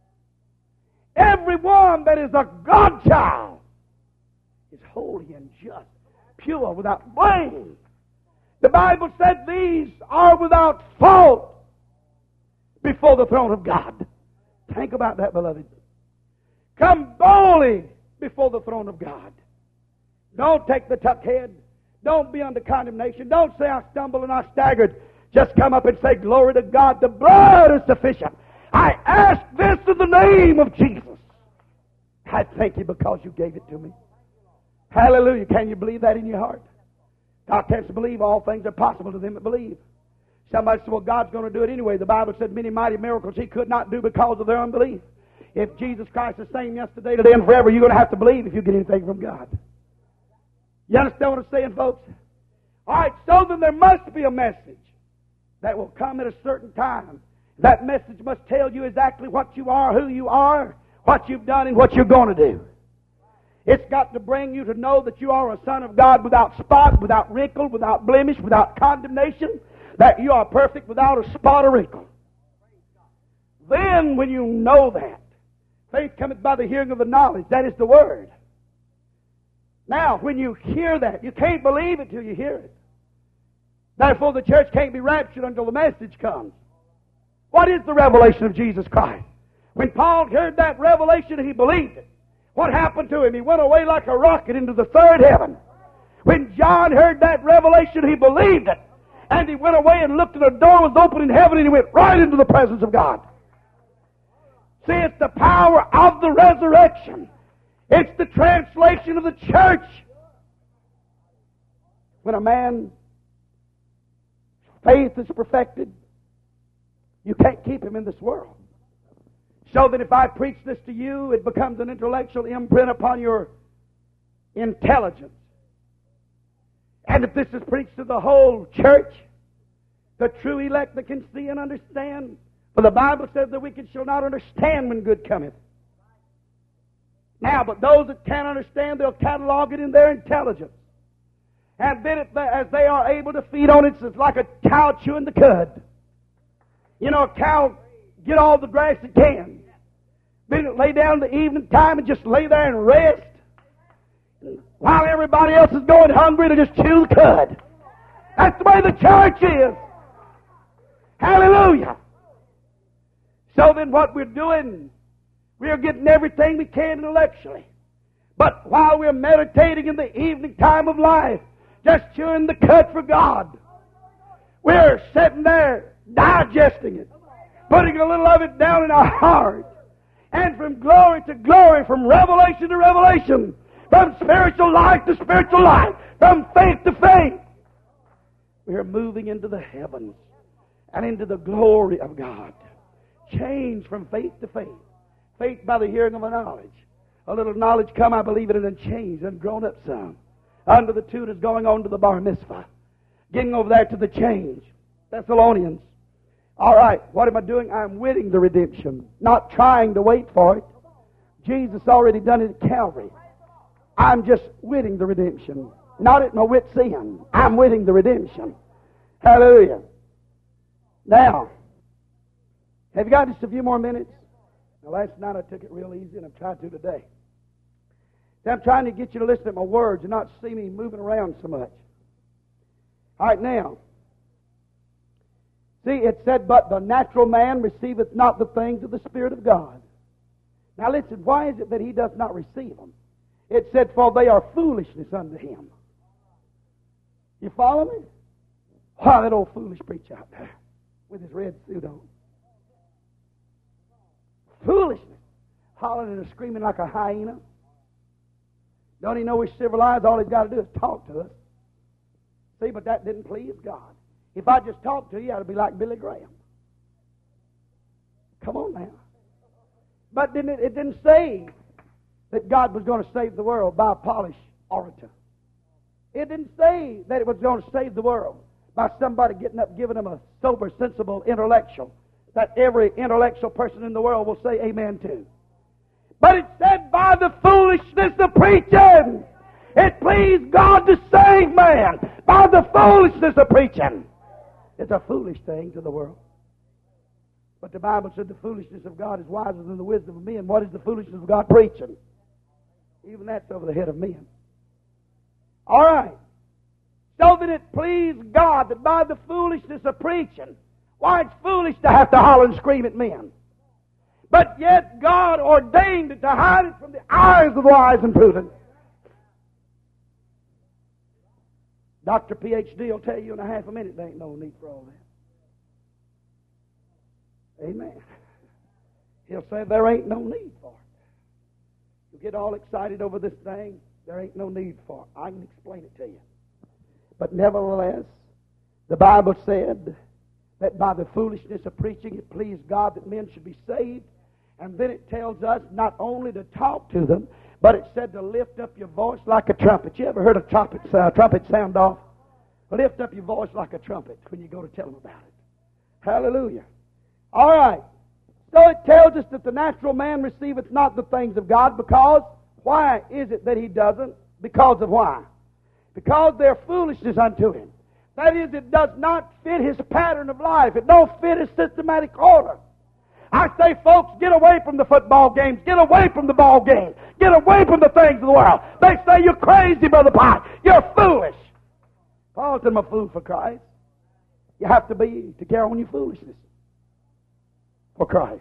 Everyone that is a God child is holy and just, pure, without blame. The Bible said these are without fault before the throne of God. Think about that, beloved. Come boldly before the throne of God. Don't take the tuck head. Don't be under condemnation. Don't say I stumbled and I staggered. Just come up and say, glory to God, the blood is sufficient. I ask this in the name of Jesus. I thank you because you gave it to me. Hallelujah. Can you believe that in your heart? Thou canst believe all things are possible to them that believe. Somebody said, well, God's going to do it anyway. The Bible said many mighty miracles He could not do because of their unbelief. If Jesus Christ is the same yesterday, today, and forever, you're going to have to believe if you get anything from God. You understand what I'm saying, folks? All right, so then there must be a message that will come at a certain time. That message must tell you exactly what you are, who you are, what you've done, and what you're going to do. It's got to bring you to know that you are a son of God without spot, without wrinkle, without blemish, without condemnation, that you are perfect without a spot or wrinkle. Then when you know that, faith cometh by the hearing of the knowledge. That is the Word. Now, when you hear that, you can't believe it till you hear it. Therefore, the church can't be raptured until the message comes. What is the revelation of Jesus Christ? When Paul heard that revelation, he believed it. What happened to him? He went away like a rocket into the third heaven. When John heard that revelation, he believed it. And he went away and looked, and the door was open in heaven, and he went right into the presence of God. See, it's the power of the resurrection. It's the translation of the church. When a man's faith is perfected, you can't keep him in this world. So that if I preach this to you, it becomes an intellectual imprint upon your intelligence. And if this is preached to the whole church, the true elect that can see and understand, for the Bible says the wicked shall not understand when good cometh. Now, but those that can't understand, they'll catalog it in their intelligence. And then as they are able to feed on it, it's like a cow chewing the cud. You know, a cow get all the grass it can. Then it lay down in the evening time and just lay there and rest. While everybody else is going hungry to just chew the cud. That's the way the church is. Hallelujah. So then what we're doing, We are getting everything we can intellectually. But while we're meditating in the evening time of life, just chewing the cud for God, we're sitting there digesting it, putting a little of it down in our heart. And from glory to glory, from revelation to revelation, from spiritual life to spiritual life, from faith to faith, we are moving into the heavens and into the glory of God. Change from faith to faith. Faith by the hearing of a knowledge. A little knowledge come, I believe it, and then changed and grown up some. Under the tune is going on to the bar mitzvah. Getting over there to the change. Thessalonians. All right, what am I doing? I'm winning the redemption. Not trying to wait for it. Jesus already done it at Calvary. I'm just winning the redemption. Not at my wit's end. I'm winning the redemption. Hallelujah. Now, have you got just a few more minutes? Now, last night I took it real easy, and I've tried to today. I'm trying to get you to listen to my words and not see me moving around so much. All right, now. See, it said, but the natural man receiveth not the things of the Spirit of God. Now listen, why is it that he does not receive them? It said, for they are foolishness unto him. You follow me? Why, that old foolish preacher out there with his red suit on. Foolishness. Hollering and screaming like a hyena. Don't he know we're civilized? All he's got to do is talk to us. See, but that didn't please God. If I just talked to you, I'd be like Billy Graham. Come on now. But it didn't say that God was going to save the world by a polished orator. It didn't say that it was going to save the world by somebody getting up, giving them a sober, sensible intellectual that every intellectual person in the world will say amen to. But it said by the foolishness of preaching. It pleased God to save man by the foolishness of preaching. It's a foolish thing to the world. But the Bible said the foolishness of God is wiser than the wisdom of men. What is the foolishness of God preaching? Even that's over the head of men. All right. So that it pleased God that by the foolishness of preaching, why, it's foolish to have to holler and scream at men. But yet God ordained it to hide it from the eyes of the wise and prudent. Dr. PhD will tell you in a half a minute there ain't no need for all that. Amen. He'll say there ain't no need for it. You get all excited over this thing, there ain't no need for it. I can explain it to you. But nevertheless, the Bible said that by the foolishness of preaching it pleased God that men should be saved. And then it tells us not only to talk to them, but it said to lift up your voice like a trumpet. You ever heard a trumpet sound off? Lift up your voice like a trumpet when you go to tell them about it. Hallelujah. All right. So it tells us that the natural man receiveth not the things of God because, why is it that he doesn't? Because of why? Because they're foolishness unto him. That is, it does not fit his pattern of life. It don't fit his systematic order. I say, folks, get away from the football games. Get away from the ball games. Get away from the things of the world. They say, you're crazy, Brother Pike. You're foolish. Paul said, I'm a fool for Christ. You have to be to carry on your foolishness for Christ.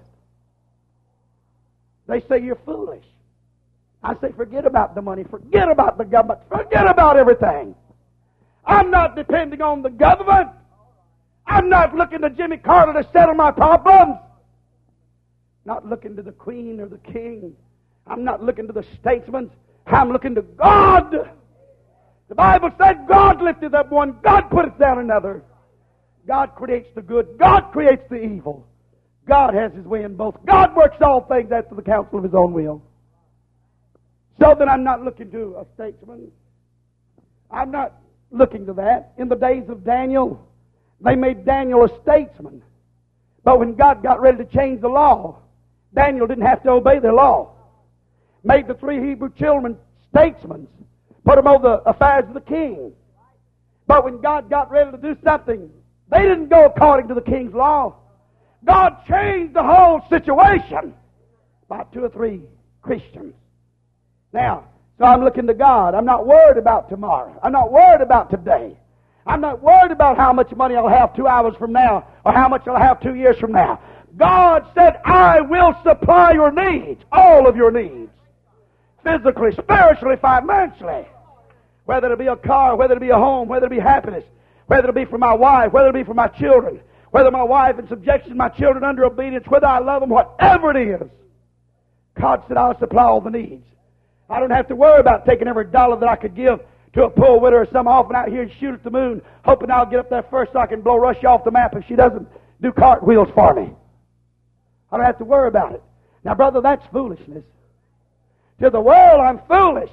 They say you're foolish. I say, forget about the money. Forget about the government. Forget about everything. I'm not depending on the government. I'm not looking to Jimmy Carter to settle my problems. Not looking to the queen or the king. I'm not looking to the statesmen. I'm looking to God. The Bible said God lifted up one. God putteth down another. God creates the good. God creates the evil. God has His way in both. God works all things after the counsel of His own will. So that I'm not looking to a statesman. I'm not looking to that. In the days of Daniel, they made Daniel a statesman. But when God got ready to change the law, Daniel didn't have to obey their law. Made the 3 Hebrew children statesmen. Put them over the affairs of the king. But when God got ready to do something, they didn't go according to the king's law. God changed the whole situation by 2 or 3 Christians. Now, so I'm looking to God. I'm not worried about tomorrow. I'm not worried about today. I'm not worried about how much money I'll have 2 hours from now or how much I'll have 2 years from now. God said, I will supply your needs, all of your needs. Physically, spiritually, financially. Whether it be a car, whether it be a home, whether it be happiness, whether it be for my wife, whether it be for my children, whether my wife in subjection, my children under obedience, whether I love them, whatever it is. God said, I'll supply all the needs. I don't have to worry about taking every dollar that I could give to a poor widow or some offering out here and shoot at the moon, hoping I'll get up there first so I can blow Russia off the map if she doesn't do cartwheels for me. I don't have to worry about it. Now, brother, that's foolishness. To the world, I'm foolish.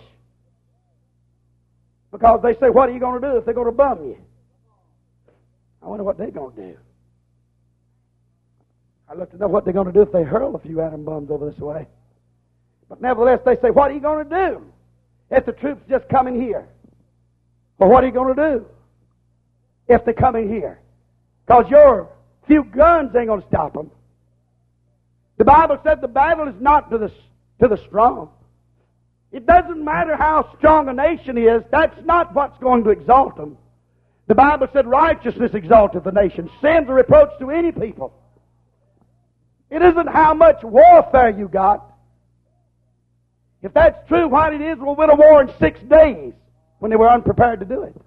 Because they say, what are you going to do if they're going to bum you? I wonder what they're going to do. I'd love to know what they're going to do if they hurl a few atom bombs over this way. But nevertheless, they say, what are you going to do if the troops just come in here? Well, what are you going to do if they come in here? Because your few guns ain't going to stop them. The Bible said the battle is not to the strong. It doesn't matter how strong a nation is. That's not what's going to exalt them. The Bible said righteousness exalteth the nation. Sin's a reproach to any people. It isn't how much warfare you got. If that's true, why did Israel win a war in 6 days when they were unprepared to do it?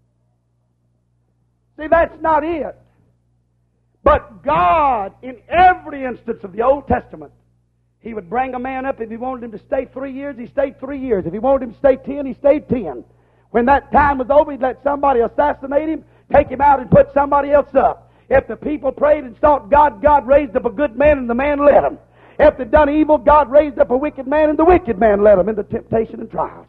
See, that's not it. But God, in every instance of the Old Testament, He would bring a man up. If He wanted him to stay 3 years, He stayed 3 years. If He wanted him to stay 10, He stayed 10. When that time was over, He'd let somebody assassinate him, take him out and put somebody else up. If the people prayed and sought God, God raised up a good man and the man led him. If they'd done evil, God raised up a wicked man and the wicked man led him into temptation and trials.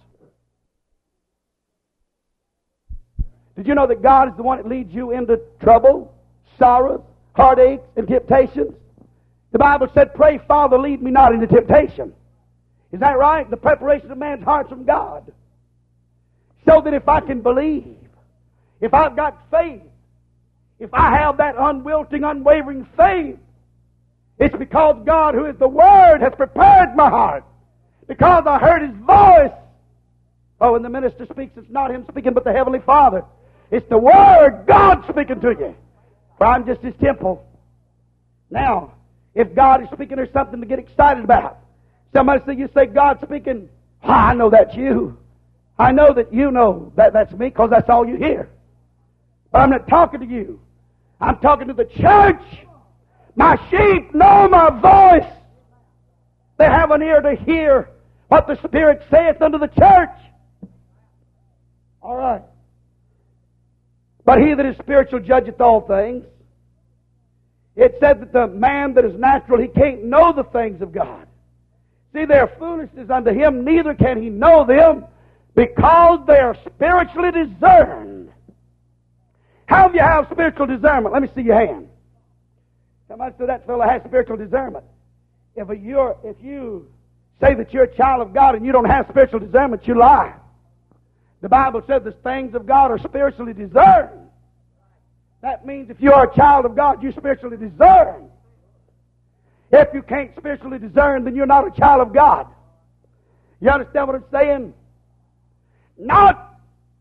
Did you know that God is the one that leads you into trouble, sorrows, heartaches, and temptations? The Bible said, pray, Father, lead me not into temptation. Is that right? The preparation of man's heart from God. So that if I can believe, if I've got faith, if I have that unwilting, unwavering faith, it's because God, who is the Word, has prepared my heart. Because I heard His voice. Oh, when the minister speaks, it's not him speaking, but the Heavenly Father. It's the Word, God speaking to you. For I'm just His temple. Now, if God is speaking, there's something to get excited about. Somebody say, you say, God's speaking. Oh, I know that's you. I know that you know that's me, because that's all you hear. But I'm not talking to you. I'm talking to the church. My sheep know my voice. They have an ear to hear what the Spirit saith unto the church. All right. But he that is spiritual judgeth all things. It said that the man that is natural, he can't know the things of God. See, they are foolishness unto him, neither can he know them, because they are spiritually discerned. How do you have spiritual discernment? Let me see your hand. Somebody said that fellow has spiritual discernment. If you say that you're a child of God and you don't have spiritual discernment, you lie. The Bible says the things of God are spiritually discerned. That means if you are a child of God, you spiritually discern. If you can't spiritually discern, then you're not a child of God. You understand what I'm saying? Not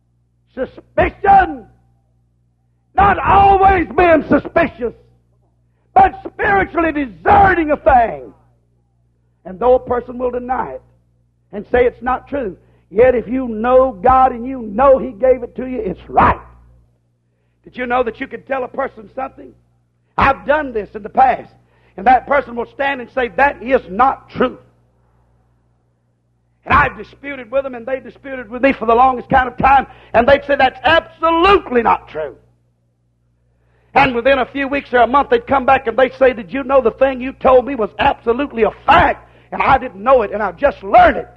suspicion. Not always being suspicious. But spiritually discerning a thing. And though a person will deny it and say it's not true, yet if you know God and you know He gave it to you, it's right. Did you know that you can tell a person something? I've done this in the past. And that person will stand and say, that is not true. And I've disputed with them, and they disputed with me for the longest kind of time, and they'd say, that's absolutely not true. And within a few weeks or a month, they'd come back and they'd say, did you know the thing you told me was absolutely a fact, and I didn't know it, and I've just learned it.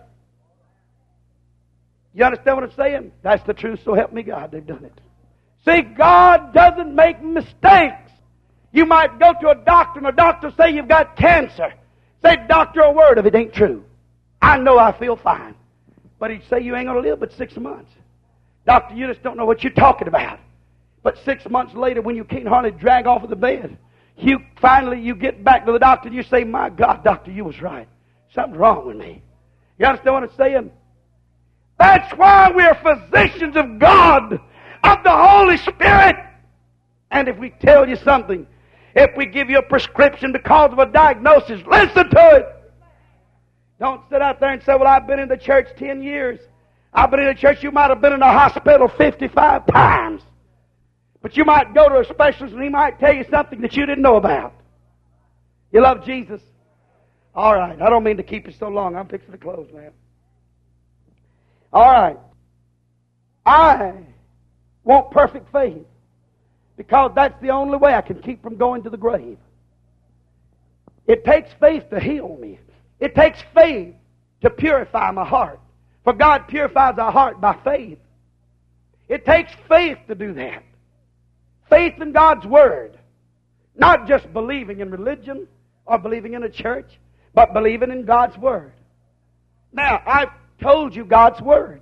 You understand what I'm saying? That's the truth, so help me God, they've done it. See, God doesn't make mistakes. You might go to a doctor and a doctor say you've got cancer. Say, doctor, a word if it ain't true. I know I feel fine. But he'd say you ain't going to live but 6 months. Doctor, you just don't know what you're talking about. But 6 months later, when you can't hardly drag off of the bed, you get back to the doctor and you say, my God, doctor, you was right. Something's wrong with me. You understand what I'm saying? That's why we're physicians of God, of the Holy Spirit. And if we tell you something, If we give you a prescription because of a diagnosis, listen to it. Don't sit out there and say, well, I've been in the church 10 years. I've been in the church. You might have been in a hospital 55 times. But you might go to a specialist and he might tell you something that you didn't know about. You love Jesus? All right. I don't mean to keep you so long. I'm fixing to close now. All right. I want perfect faith because that's the only way I can keep from going to the grave. It takes faith to heal me. It takes faith to purify my heart. For God purifies our heart by faith. It takes faith to do that. Faith in God's Word. Not just believing in religion or believing in a church, but believing in God's Word. Now, I've told you God's Word.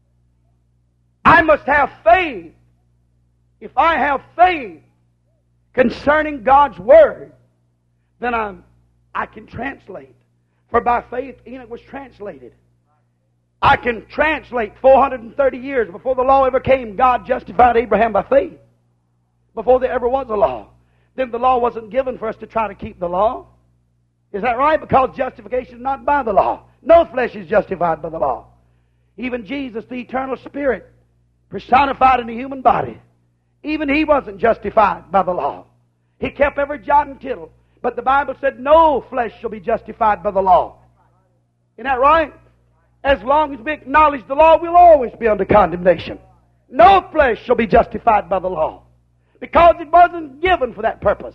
I must have faith. If I have faith concerning God's Word, then I can translate. For by faith Enoch was translated. I can translate 430 years before the law ever came. God justified Abraham by faith. Before there ever was a law. Then the law wasn't given for us to try to keep the law. Is that right? Because justification is not by the law. No flesh is justified by the law. Even Jesus, the eternal Spirit, personified in a human body, even He wasn't justified by the law. He kept every jot and tittle. But the Bible said no flesh shall be justified by the law. Isn't that right? As long as we acknowledge the law, we'll always be under condemnation. No flesh shall be justified by the law. Because it wasn't given for that purpose.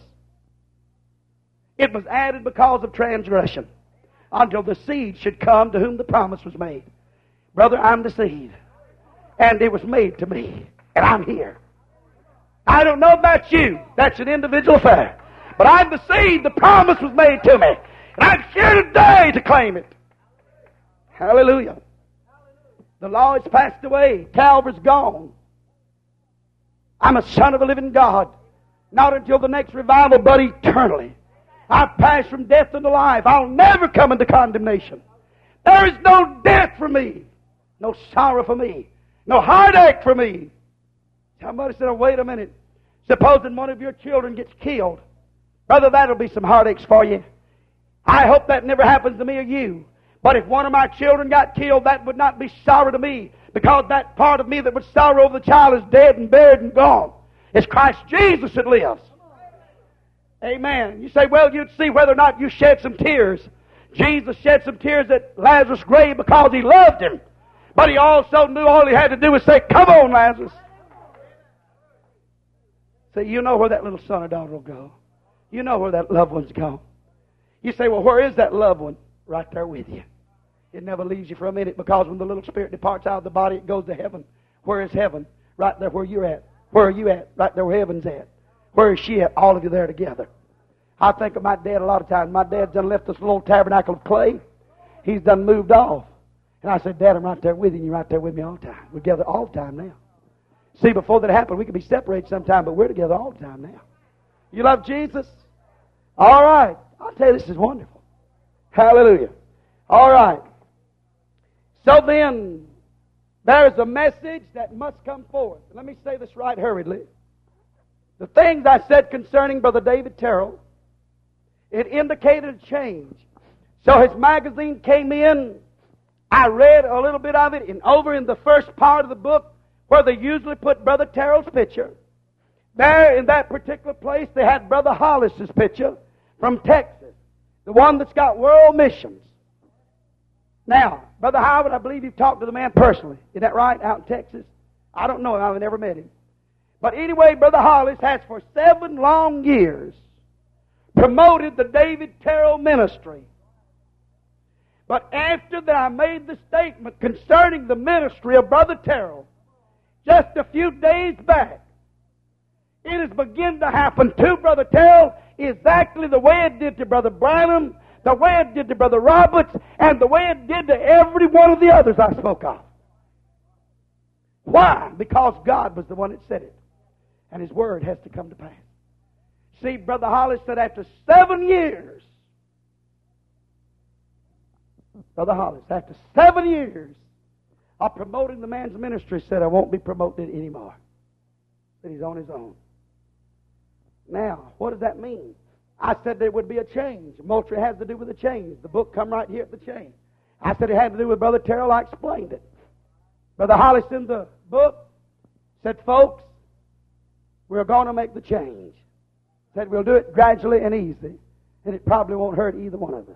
It was added because of transgression. Until the seed should come to whom the promise was made. Brother, I'm the seed. And it was made to me. And I'm here. I don't know about you. That's an individual affair. But I'm the seed. The promise was made to me. And I'm here today to claim it. Hallelujah. The law has passed away. Calvary's gone. I'm a son of the living God. Not until the next revival, but eternally. I've passed from death into life. I'll never come into condemnation. There is no death for me. No sorrow for me. No heartache for me. Somebody said, oh, wait a minute. Supposing one of your children gets killed. Brother, that'll be some heartaches for you. I hope that never happens to me or you. But if one of my children got killed, that would not be sorrow to me. Because that part of me that would sorrow over the child is dead and buried and gone. It's Christ Jesus that lives. Amen. You say, well, you'd see whether or not you shed some tears. Jesus shed some tears at Lazarus' grave because He loved him. But He also knew all He had to do was say, come on, Lazarus. Say, you know where that little son or daughter will go. You know where that loved one's gone. You say, well, where is that loved one? Right there with you. It never leaves you for a minute because when the little spirit departs out of the body, it goes to heaven. Where is heaven? Right there where you're at. Where are you at? Right there where heaven's at. Where is she at? All of you there together. I think of my dad a lot of times. My dad's done left this little tabernacle of clay. He's done moved off. And I said, Dad, I'm right there with you, and you're right there with me all the time. We're together all the time now. See, before that happened, we could be separated sometime, but we're together all the time now. You love Jesus? All right. I'll tell you, this is wonderful. Hallelujah. All right. So then, there is a message that must come forth. Let me say this right hurriedly. The things I said concerning Brother David Terrell, it indicated a change. So his magazine came in. I read a little bit of it, and over in the first part of the book, where they usually put Brother Terrell's picture, there in that particular place, they had Brother Hollis's picture from Texas, the one that's got world missions. Now, Brother Howard, I believe you've talked to the man personally. Is that right? Out in Texas? I don't know him. I've never met him. But anyway, Brother Hollis has for 7 long years promoted the David Terrell ministry. But after that I made the statement concerning the ministry of Brother Terrell, just a few days back, it has begun to happen to Brother Terrell exactly the way it did to Brother Branham, the way it did to Brother Roberts, and the way it did to every one of the others I spoke of. Why? Because God was the one that said it. And His Word has to come to pass. See, Brother Hollis said after 7 years, Brother Hollis, after 7 years of promoting the man's ministry, said, I won't be promoting it anymore. That he's on his own. Now, what does that mean? I said there would be a change. Moultrie has to do with a change. The book come right here at the change. I said it had to do with Brother Terrell. I explained it. Brother Hollis in the book said, folks, we're going to make the change. Said we'll do it gradually and easy, and it probably won't hurt either one of us.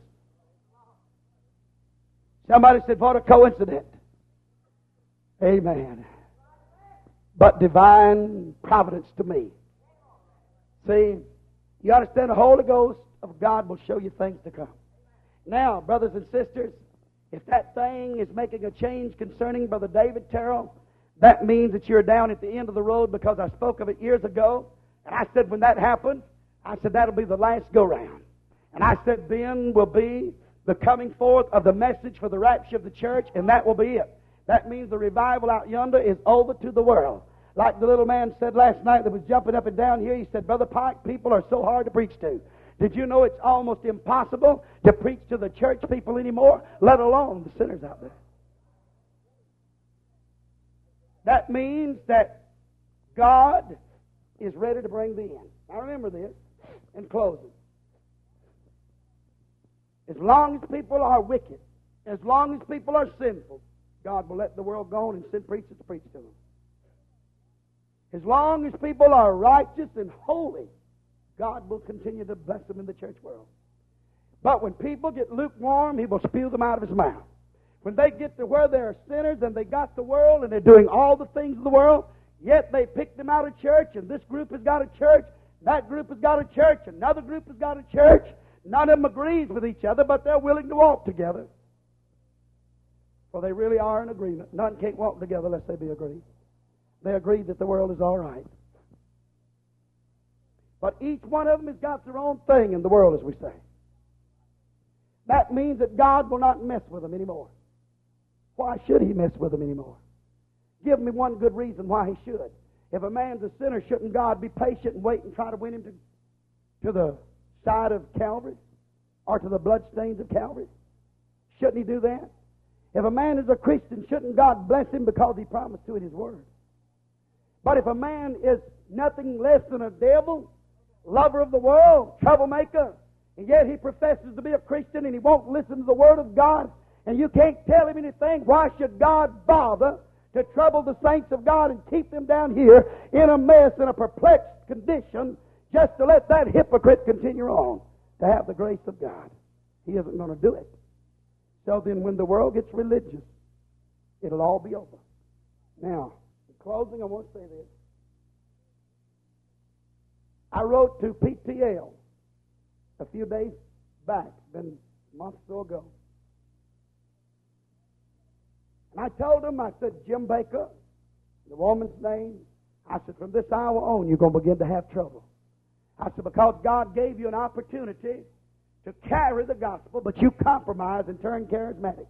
Somebody said, what a coincidence. Amen. But divine providence to me. See, you understand the Holy Ghost of God will show you things to come. Now, brothers and sisters, if that thing is making a change concerning Brother David Terrell, that means that you're down at the end of the road, because I spoke of it years ago. And I said when that happened, I said that'll be the last go-round. And I said then will be the coming forth of the message for the rapture of the church, and that will be it. That means the revival out yonder is over to the world. Like the little man said last night that was jumping up and down here, he said, Brother Pike, people are so hard to preach to. Did you know it's almost impossible to preach to the church people anymore, let alone the sinners out there? That means that God is ready to bring the end. Now remember this in closing. As long as people are wicked, as long as people are sinful, God will let the world go on and send preachers to preach to them. As long as people are righteous and holy, God will continue to bless them in the church world. But when people get lukewarm, He will spew them out of His mouth. When they get to where they're sinners and they got the world and they're doing all the things of the world, yet they pick them out of church, and this group has got a church, that group has got a church, another group has got a church. None of them agrees with each other, but they're willing to walk together. For they really are in agreement. None can't walk together unless they be agreed. They agree that the world is all right. But each one of them has got their own thing in the world, as we say. That means that God will not mess with them anymore. Why should He mess with them anymore? Give me one good reason why He should. If a man's a sinner, shouldn't God be patient and wait and try to win him to the side of Calvary or to the bloodstains of Calvary? Shouldn't He do that? If a man is a Christian, shouldn't God bless him because He promised to in His Word? But if a man is nothing less than a devil, lover of the world, troublemaker, and yet he professes to be a Christian and he won't listen to the Word of God, and you can't tell him anything, why should God bother to trouble the saints of God and keep them down here in a mess, in a perplexed condition, just to let that hypocrite continue on to have the grace of God? He isn't going to do it. So then when the world gets religious, it'll all be over. Now, in closing, I want to say this. I wrote to PTL a few days back, been a month or so ago. And I told them, I said, Jim Baker, the woman's name, I said, from this hour on, you're going to begin to have trouble. I said, because God gave you an opportunity to carry the gospel, but you compromise and turn charismatic.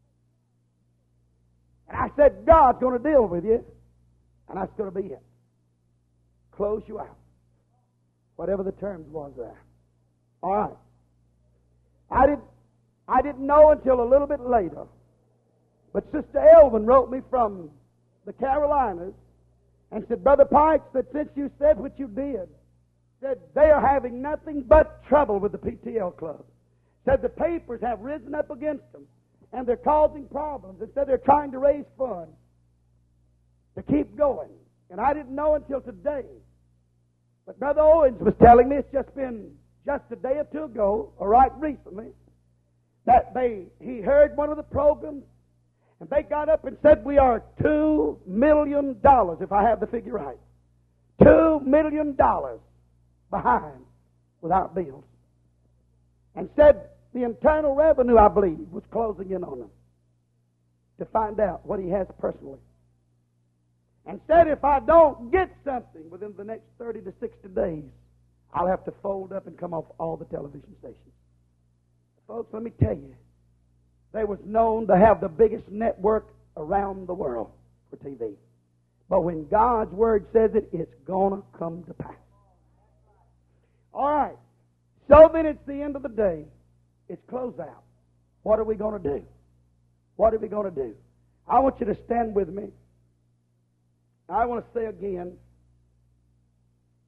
And I said, God's going to deal with you, and that's going to be it. Close you out. Whatever the terms was there. All right. I didn't know until a little bit later, but Sister Elvin wrote me from the Carolinas and said, Brother Pike, that since you said what you did, said they are having nothing but trouble with the PTL club. Said the papers have risen up against them, and they're causing problems. And said they're trying to raise funds to keep going. And I didn't know until today. But Brother Owens was telling me, it's just been just a day or two ago, or right recently, that he heard one of the programs, and they got up and said, we are $2 million, if I have the figure right. $2 million behind without bills. And said the Internal Revenue, I believe, was closing in on them to find out what he has personally. And said if I don't get something within the next 30 to 60 days, I'll have to fold up and come off all the television stations. Folks, let me tell you, they was known to have the biggest network around the world for TV. But when God's Word says it, it's going to come to pass. All right. So then it's the end of the day. It's close out. What are we going to do? What are we going to do? I want you to stand with me. I want to say again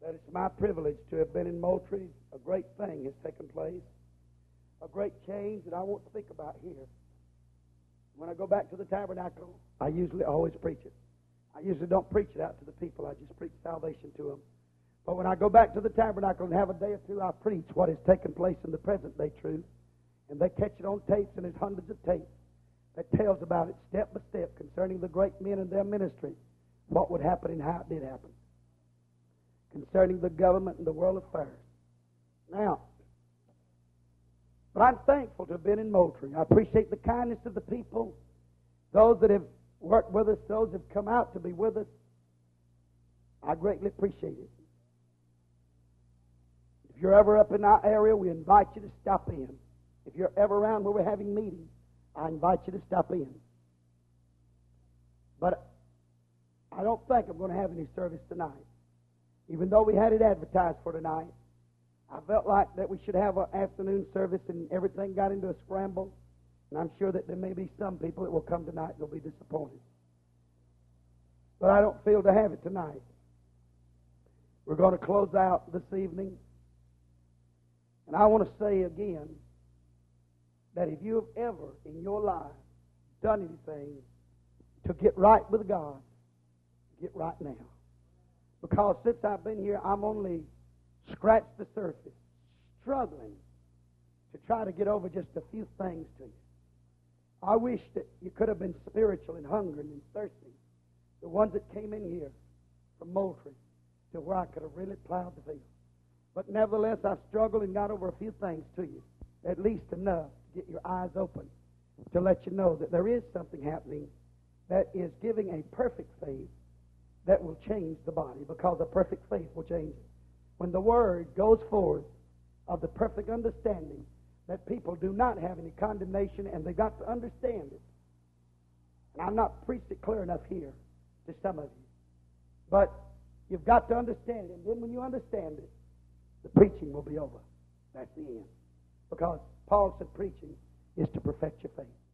that it's my privilege to have been in Moultrie. A great thing has taken place. A great change that I won't speak about here. When I go back to the tabernacle, I usually always preach it. I usually don't preach it out to the people. I just preach salvation to them. But when I go back to the tabernacle and have a day or two, I preach what has taken place in the present day truth. And they catch it on tapes, and there's hundreds of tapes that tells about it step by step concerning the great men and their ministry, what would happen and how it did happen, concerning the government and the world affairs. Now, but I'm thankful to have been in Moultrie. I appreciate the kindness of the people, those that have worked with us, those that have come out to be with us. I greatly appreciate it. If you're ever up in our area, we invite you to stop in. If you're ever around where we're having meetings, I invite you to stop in. But I don't think I'm going to have any service tonight. Even though we had it advertised for tonight, I felt like that we should have an afternoon service, and everything got into a scramble. And I'm sure that there may be some people that will come tonight and will be disappointed. But I don't feel to have it tonight. We're going to close out this evening. And I want to say again that if you have ever in your life done anything to get right with God, get right now. Because since I've been here, I'm only scratched the surface, struggling to try to get over just a few things to you. I wish that you could have been spiritual and hungry and thirsty. The ones that came in here from Moultrie to where I could have really plowed the field. But nevertheless, I struggled and got over a few things to you, at least enough to get your eyes open to let you know that there is something happening that is giving a perfect faith that will change the body, because a perfect faith will change it. When the Word goes forth of the perfect understanding that people do not have any condemnation, and they got to understand it. And I'm not preached it clear enough here to some of you. But you've got to understand it. And then when you understand it, the preaching will be over. That's the end. Because Paul said preaching is to perfect your faith.